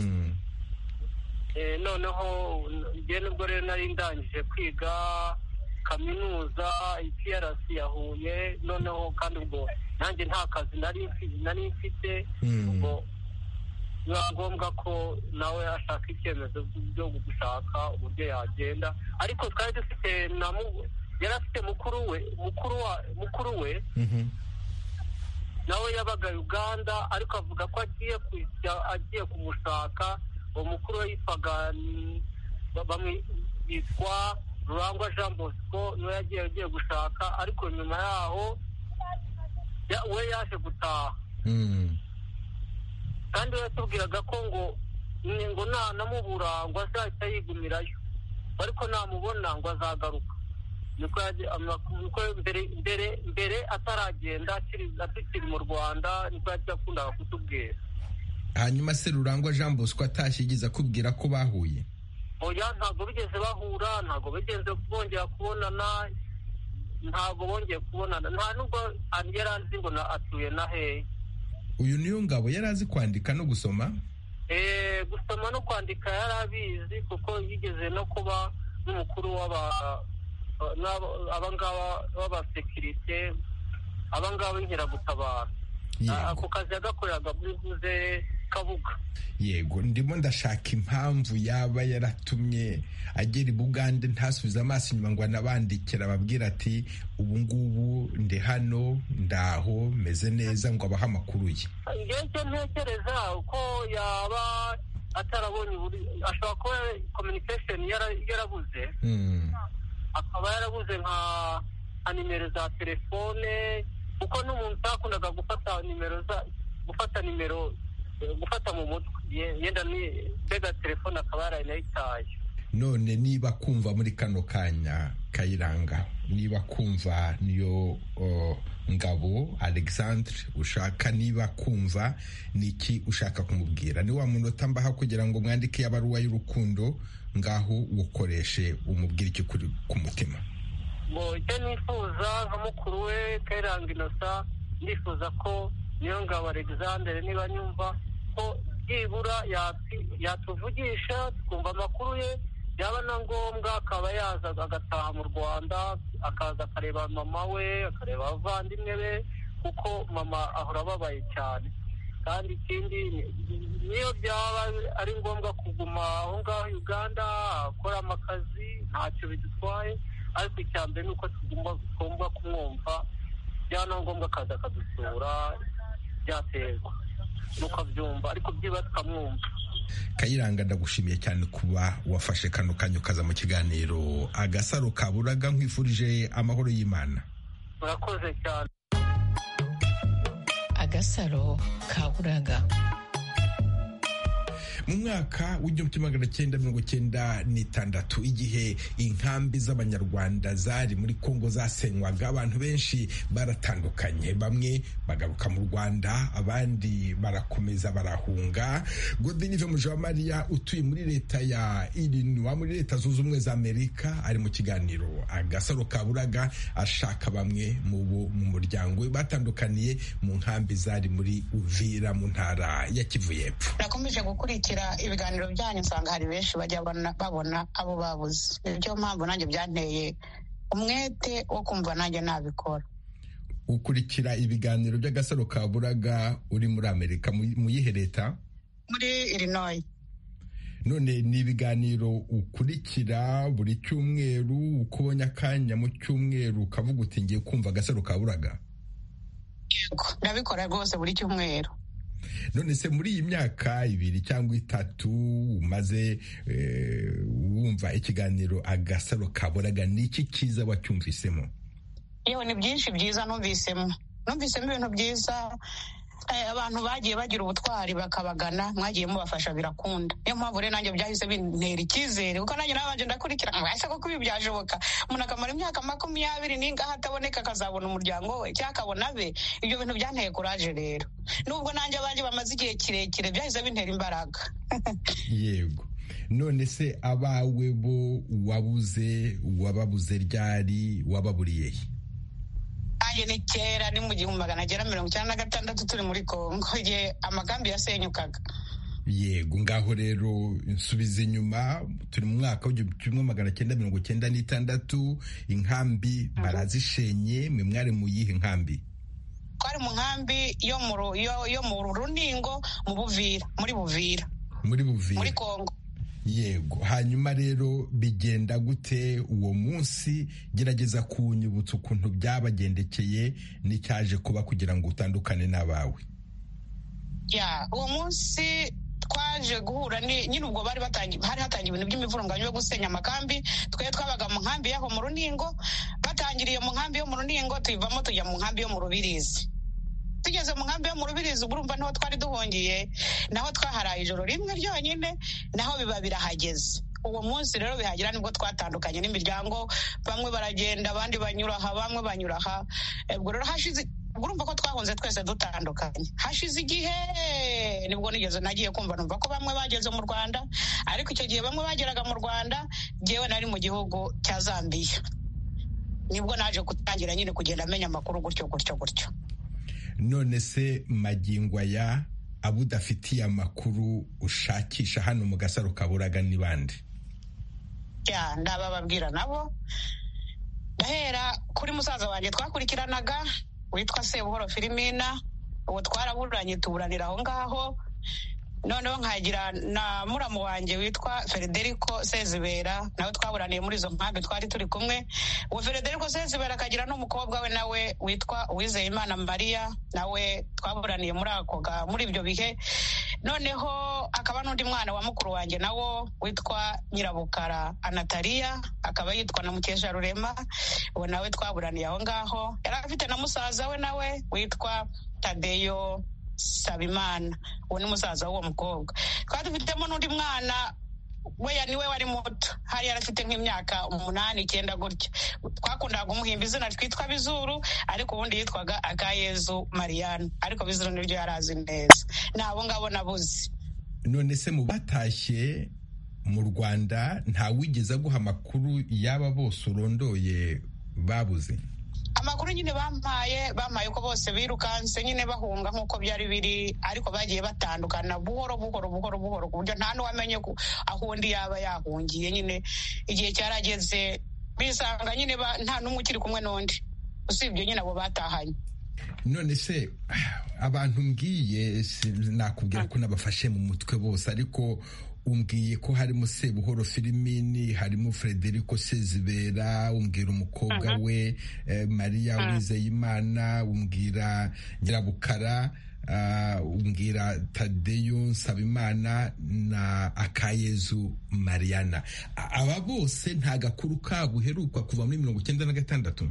Noneho njye nubwo rero nari ndangije kwiga kaminuza I P R C ya Huye, noneho kandi ubwo nanjye nta kazi nari mfite, ubwo biba ngombwa ko nawe ashaka icyemezo byo gushaka uburyo yagenda. Ariko twari dufite yari afite mukuru we mukuru we nawe yabaga Uganda, ariko avuga ko agiye kujya agiye kumushaka. Uwo mukuru we yitwaga yitwa Rurangwa Jean Bosco, niwe yagiye agiye gushaka, ariko nyuma yaho we yaje gutaha. Kandi we yatubwiraga ko ngo ngo namubura ngo azahita yigumirayo, ariko namubona ngo azagaruka. Niko mbere mbere ataragenda atukiri mu Rwanda, niko yakundaga kutubwira. Hanyuma se Rurangwa Jean Bosco atashyigiza kubwira ko bahuye? Oya, ntabwo bigeze bahura, ntabwo bigeze bongera kubonana, ntabwo bongeye kubonana, nta nubwo yari azi ngo atuye na hehe. Uyu Niyongabo yari azi kwandika no gusoma? Eh, gusoma no kwandika yari abizi, kuko yigeze no kuba n'umukuru w'aba abangaba b'abasekirite, abangaba b'inkeragutabara. Ako kazi yagakoreraga bivuze Kabuga. Yego, ndimo ndashaka impamvu yaba yaratumye agera i Bugande ntasubiza amaso inyuma ngo anabandikira ababwira ati ubu ngubu ndi hano, ndaho meze neza, ngo abahe amakuru ye. Ngeze ntekereza ko yaba atarabonye, ashobora kuba communication yarabuze, akaba yarabuze nka nimero za telefone, kuko n'umuntu utakundaga gufata nimero za gufata nimero gufata mu mutwe, yenda ni bega telefone akaba yarayitaye. None niba kumva muri kano kanya Kayiranga, niba kumva niyo uh, Ngabo Alexandre ushaka, niba kumva niki ushaka kumubwira? Ni wa munota mbaha kugira ngo mwandike yabaruwa y'urukundo, ngaho ukoreshe umubwira icyo kuri ku mutima. Ngo icyo nifuza nka mukuru we Kayiranga Innocent, ndifuza ko Niyongabo Alexandre niba nyumva ko byibura yatuvugisha tukumva amakuru ye, yaba na ngombwa akaba yaza agataha mu Rwanda, akaza akareba mama we, akareba abavandimwe be, kuko mama ahora ababaye cyane. Kandi ikindi, niyo byaba ari ngombwa kuguma aho ngaho Uganda akora amakazi, ntacyo bidutwaye, ariko icya mbere ni uko tugomba kumwumva, byaba ngombwa akaza akadusura, byaterwa nuko abyumva, ariko byiba tukamwumva. Kayiranga, ndagushimiye cyane kuba wafashe kano kanya ukaza mu kiganiro Agasaro Kaburaga, nkwifurije amahoro y'Imana. Murakoze cyane. agasaro kaburaga. mu mwaka w'igihumbi kimwe magana cyenda mirongo cyenda n'itandatu igihe inkambi z'abanyarwanda zari muri Kongo zasenywaga, abantu benshi baratandukanye, bamwe bagaruka mu Rwanda, abandi barakomeza barahunga. Godinive Mujawamariya utuye muri leta ya Illinois muri leta zunze ubumwe za Amerika ari mu kiganiro agasaro kaburaga ashaka bamwe mu mu muryango we batandukaniye mu nkambi zari muri Uvira mu ntara ya Kivu y'Epfo. Nakomeje gukurikira ibiganiro byanyu nsanga hari benshi bajya babona abo babuze, niyo mpamvu nanjye byanteye umwete wo kumva nanjye nabikora. Ukurikira ibiganiro by'agasaro kaburaga uri muri Amerika mu yihe leta? Muri Illinois. None ni ibiganiro ukurikira buri cyumweru, uko ubonye akanya mu cyumweru ukavuga uti ngiye kumva agasaro kaburaga? Ndabikora rwose buri cyumweru. None se muri iyi myaka ibiri cyangwa itatu umaze wumva ikiganiro agasaro kaburaga, ni iki cyiza wacyumvisemo? Yewe ni byinshi byiza numvisemo numvisemo ibintu byiza. Abantu bagiye bagira ubutwari bakabagana, mwagiye mubafasha birakunda. Niyo mpamvu rero nanjye byahise bintera icyizere, kuko nanjye nabanje ndakurikira mbese ko ibi byashoboka. Umuntu akamara imyaka makumyabiri n'ingaho ataboneka akazabona umuryango we cyangwa akabona be. Ibyo bintu byanteye kuraje rero, nubwo nanjye abanje bamaze igihe kirekire byahise bintera imbaraga. Yego. None se abawe bo wabuze, wababuze ryari, wababuriye he? Aye ni kera, ni mu gihumbi magana cyenda mirongo icyenda na gatandatu turi muri Kongo igihe amagambi yasenyukaga. Yego, ngaho rero nsubiza inyuma, turi mu mwaka w'igihumbi kimwe magana cyenda mirongo cyenda n'itandatu, inkambi barazishenye. Mwe mwari mu yihe nkambi? Twari mu nkambi yo mu yo mu Runingo mu Buvira, muri Buvira. Muri Buvira. Muri Kongo. Yego, hanyuma rero bigenda gute uwo munsi? Gerageza kunyibutsa ukuntu byabagendekeye n'icyaje kuba kugira ngo utandukane n'abawe. Ya, uwo munsi twaje guhura ni nyine ubwo bari batangiye hari hatangiye ibintu by'imivurungano yo gusenya amakambi. Twe twabaga mu nkambi yaho mu Runingo, batangiriye mu nkambi yo mu Runingo tuyivamo tujya mu nkambi yo mu Rubirizi. Tugeze mu nkambi yo mu Rubirizi urumva niho twari duhungiye, naho twaharaye ijoro rimwe ryonyine, naho biba birahageze. Uwo munsi rero bihagira nibwo twatandukanye n'imiryango, bamwe baragenda abandi banyura aha, bamwe banyura aha. Ubwo rero hashize, urumva ko twahunze twese dutandukanye. Hashize igihe nibwo nigeze nagiye kumva numva ko bamwe bageze mu Rwanda, ariko icyo gihe bamwe bageraga mu Rwanda, jewe nari mu gihugu cya Zambia. Nibwo naje gutangira nyine kugenda amenya amakuru gutyo gutyo gutyo. None se magingo aya abo udafitiye amakuru ushakisha hano mu gasaro kaburaga ni bande? Ya, ndabababwira nabo. Ndahera kuri musaza wanjye twakurikiranaga witwa Sebuhoro Filimina, uwo twaraburanye tuburanira aho ngaho. Noneho nkagira na muramu wanjye witwa Federico Sezibera, nawe twaburaniye muri izo nkambi twari turi kumwe. Uwo Federico Sezibera akagira n'umukobwa we nawe witwa Uwizeyimana Maria, nawe twaburaniye muri ako muri ibyo bihe. Noneho akaba n'undi mwana wa mukuru wanjye nawo witwa Nyirabukara Anatalia, akaba yitwa na Mukesha Rurema, uwo nawe twaburaniye aho ngaho. Yari afite na musaza we nawe witwa Tadeyo Sabimana, uwo ni musaza w'uwo mukobwa. Twari dufitemo n'undi mwana we niwe wari muto, hari yarafite nk'imyaka umunani icyenda gutya. Twakundaga umuhimba izina twitwa Bizuru, ariko ubundi yitwaga Akayezu Mariana, ariko Bizuru niryo yarazi neza. Nabo ngabo nabuze. None se mu batashye mu Rwanda nta wigeze guha amakuru yaba bose urondoye babuze? Amakuru nyine bampaye bampaye ko bose birukanse nyine bahunga nk'uko byari biri, ariko bagiye batandukana buhoro buhoro buhoro buhoro ku buryo nta n'uwamenye ko aho undi yaba yahungiye. Nyine igihe cyarageze bisanga nyine nta n'umwe ukiri kumwe n'undi usibye nyine abo batahanye. None se abantu ngiye nakubwira ko nabafashe mu mutwe bose, ariko umbwiye ko harimo Sebuhoro Filimini, harimo Federico Sezibera, umbwira umukobwa uh -huh. we eh, Maria uh -huh. Uwizeyimana, umbwira Nyirabukara, uh, umbwira Tadeyo Sabimana na Akayezu Mariana. Aba bose nta gakuru kabo uheruka kuva muri mirongo icyenda na gatandatu?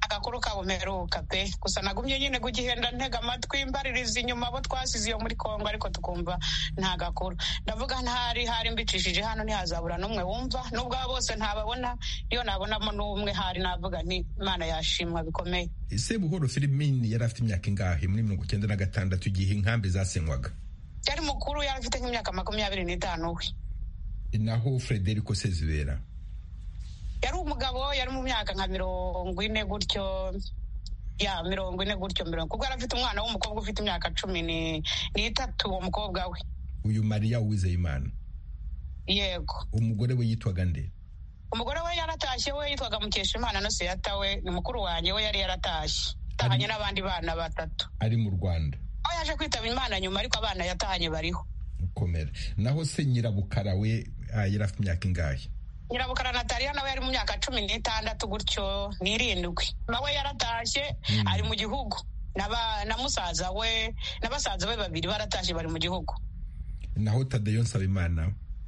agakuru kabo mperuka pe gusa nagumye nyine kugihenda ntega amatwi mbaririza inyuma abo twasize iyo muri Kongo ariko tukumva nta gakuru ndavuga ntari hari mbicishije hano ntihazabura n'umwe wumva nubwo bose ntababona iyo nabonamo n'umwe hari navuga nti Imana yashimwa bikomeye. Sebuhoro Filimini yari afite imyaka ingahe muri mirongo icyenda na gatandatu igihe inkambi zasenywaga? Yari mukuru, yari afite nk'imyaka makumyabiri n'itanu we. Naho Frederico Sezibera yari umugabo, yari mu myaka nka mirongo ine gutyo, ya mirongo ine gutyo mirongo, kuko yari afite umwana w'umukobwa ufite imyaka cumi n'itatu uwo mukobwa we. Uyu Maria Uwizeyimana? Yego. Umugore we yitwaga nde? Umugore we yaratashye, we yitwaga Mukeshimana no Seyata, we ni mukuru wanjye, we yari yaratashye tahanye n'abandi bana batatu. Ari mu Rwanda? Aho yaje kwitaba Imana nyuma, ariko abana yatahanye bariho. Komera. Naho se Nyirabukara we yari afite imyaka ingahe? Nyirabukara Natalia nawe yari mu myaka cumi n'itandatu gutyo n'irindwi, nawe yaratashye mm. ari mu gihugu naba na musaza we n'abasaza be babiri baratashye bari mu gihugu. Naho Tadeyo Nsabimana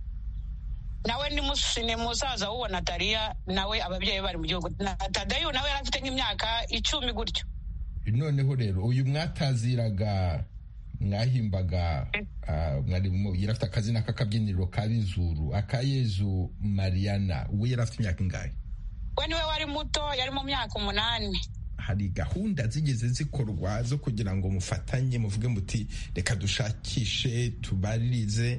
nawe ni musine musaza w'uwo Natalia, nawe ababyeyi bari mu gihugu. Na Tadeyo nawe yari afite nk'imyaka icumi gutyo. Noneho rero uyu mwataziraga mwahimbaga mwari yari afite akazina k'akabyiniro ka Bizuru, Akayezu Mariana, we yari afite imyaka ingahe? We niwe wari muto, yari mu myaka umunani. Hari gahunda zigeze zikorwa zo kugira ngo mufatanye muvuge muti reka dushakishe tubaririze,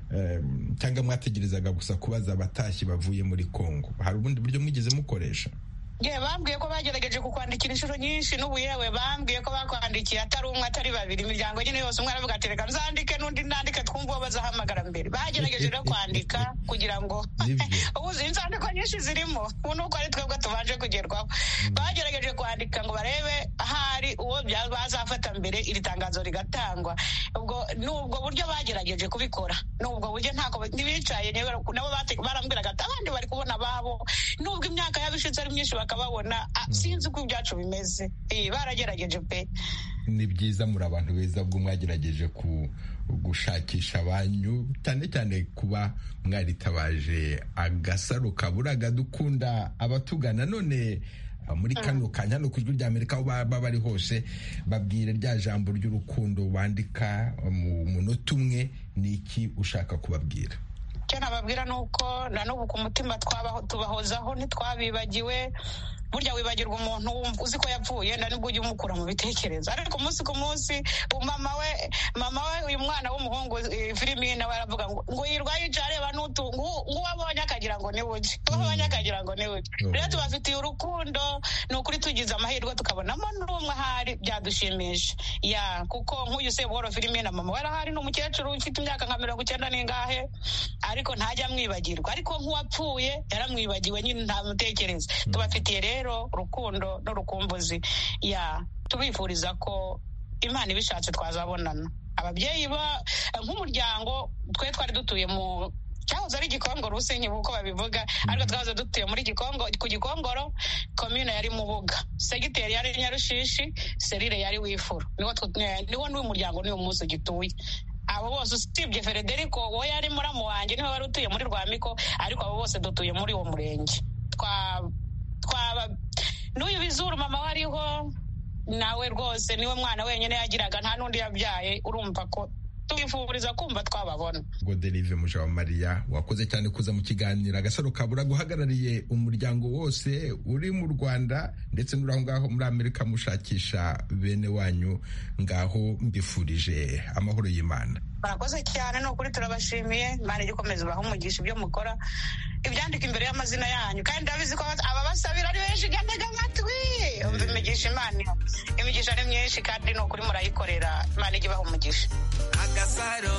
um, cyangwa mwategerezaga gusa kubaza abatashyi bavuye muri Kongo? Hari ubundi buryo mwigeze mukoresha? Ye bambwiye ko bagerageje kukwandikira inshuro nyinshi, n'ubu yewe bambwiye ko bakwandikiye atari umwe atari babiri, imiryango nyine yose. Umwe aravuga ati reka nzandike n'undi nandike twumve uwo bazahamagara mbere. Bagerageje no kwandika kugira ngo ubu inzandiko nyinshi zirimo, ubu nuko ari twebwe tubanje kugerwaho. Bagerageje kwandika ngo barebe ahari uwo bazafata mbere iri tangazo rigatangwa. Ubwo nubwo buryo bagerageje kubikora, nubwo buryo ntako ntibicaye nabo barambwiraga ati abandi bari kubona babo, nubwo imyaka yabishitse ari myinshi bakababona. Sinzi uko ibyacu bimeze. Eh, baragerageje pe. Ni byiza, muri abantu beza bwo mwagerageje ku gushakisha abanyu, cyane cyane kuba mwaritabaje agasaro kaburaga. Dukunda abatugana none muri kano kanya no kujwi rya Amerika baba bari hose, babwire rya jambo ry'urukundo wandika mu munota umwe. Ni iki ushaka kubabwira? Cyo nababwira nuko na n'ubu ku mutima twabaho tubahozaho, ntitwabibagiwe. Burya wibagirwa umuntu uzi ko yapfuye nda nibwo ujya umukura mu bitekerezo, ariko umunsi ku munsi mama we mama we uyu mwana w'umuhungu Filimini nawe aravuga ngo ngo yirwa yicare banutu ngo wabonye akagira ngo ni buke, wabonye akagira ngo ni buke. Rero tubafitiye urukundo, ni ukuri tugize amahirwe tukabonamo n'umwe ahari byadushimisha. Ya kuko nk'uyu Sebuhoro Filimini na mama we arahari, ni umukecuru ufite imyaka nka mirongo icyenda n'ingahe, ariko ntajya mwibagirwa. Ariko nk'uwapfuye yaramwibagiwe nyine ntamutekereza. Tubafitiye rero urukundo n'urukumbuzi. Ya tubifuriza ko Imana ibishatse twazabonana. Ababyeyi ba nk'umuryango twe twari dutuye mu cyahoze ari Gikongoro, Rusenyi uko babivuga, ariko twahoze dutuye muri Gikongoro, ku Gikongoro komine yari Mubuga, segiteri yari Nyarushishi, serire yari Wifuru. Niwo niwo n'uyu muryango n'uyu munsi ugituye. Abo bose usibye Frederico wowe yari muramu wanjye, niwe wari utuye muri Rwamiko, ariko abo bose dutuye muri uwo murenge. Twa twaba n'uyu Bizuru mama wariho nawe rwose niwe mwana wenyine yagiraga, nta n'undi yabyaye. Urumva ko tubifuriza kumva twababona. Godelive Mujawa Maria, wakoze cyane kuza mu kiganiro agasaro kabura, guhagarariye umuryango wose uri mu Rwanda ndetse n'uraho ngaho muri Amerika mushakisha bene wanyu. Ngaho mbifurije amahoro y'Imana. Barakoze cyane, no kuri turabashimiye. Imana igikomeza baho umugisha ibyo mukora, ibyandika imbere y'amazina yanyu, kandi ndabizi ko ababasabira ari benshi. Gandega amatwi umva imigisha. Imana imigisha ni myinshi, kandi no kuri murayikorera. Imana igibaho umugisha. Agasaro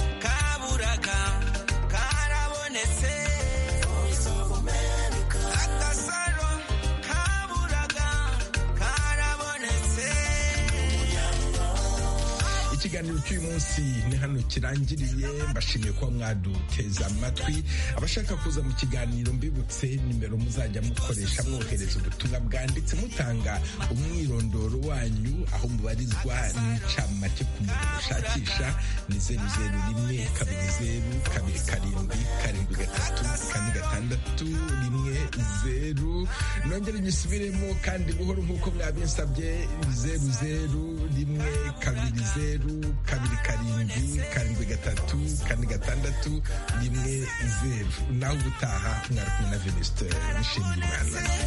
kaburaga karabonetse. Agasaro kaburaga karabonetse. Ikiganiro ikiganiro cy'uyu munsi ni hano kirangiriye. Mbashimiye kuba mwaduteza amatwi. Abashaka kuza mu kiganiro mbibutse nimero muzajya mukoresha mwohereza ubutumwa bwanditse mutanga umwirondoro wanyu, aho mubarizwa n'incamake ku muntu ushakisha ni zeru zeru rimwe kabiri zeru kabiri karindwi karindwi gatatu kane gatandatu rimwe zeru. Nongere nyisubiremo kandi buhoro nk'uko mwabinsabye, zeru zeru rimwe kabiri zeru kabiri karindwi karindwi gatatu kane gatandatu rimwe zeru. Nawe ubutaha mwari kumwe na Venuste Nshimiyimana.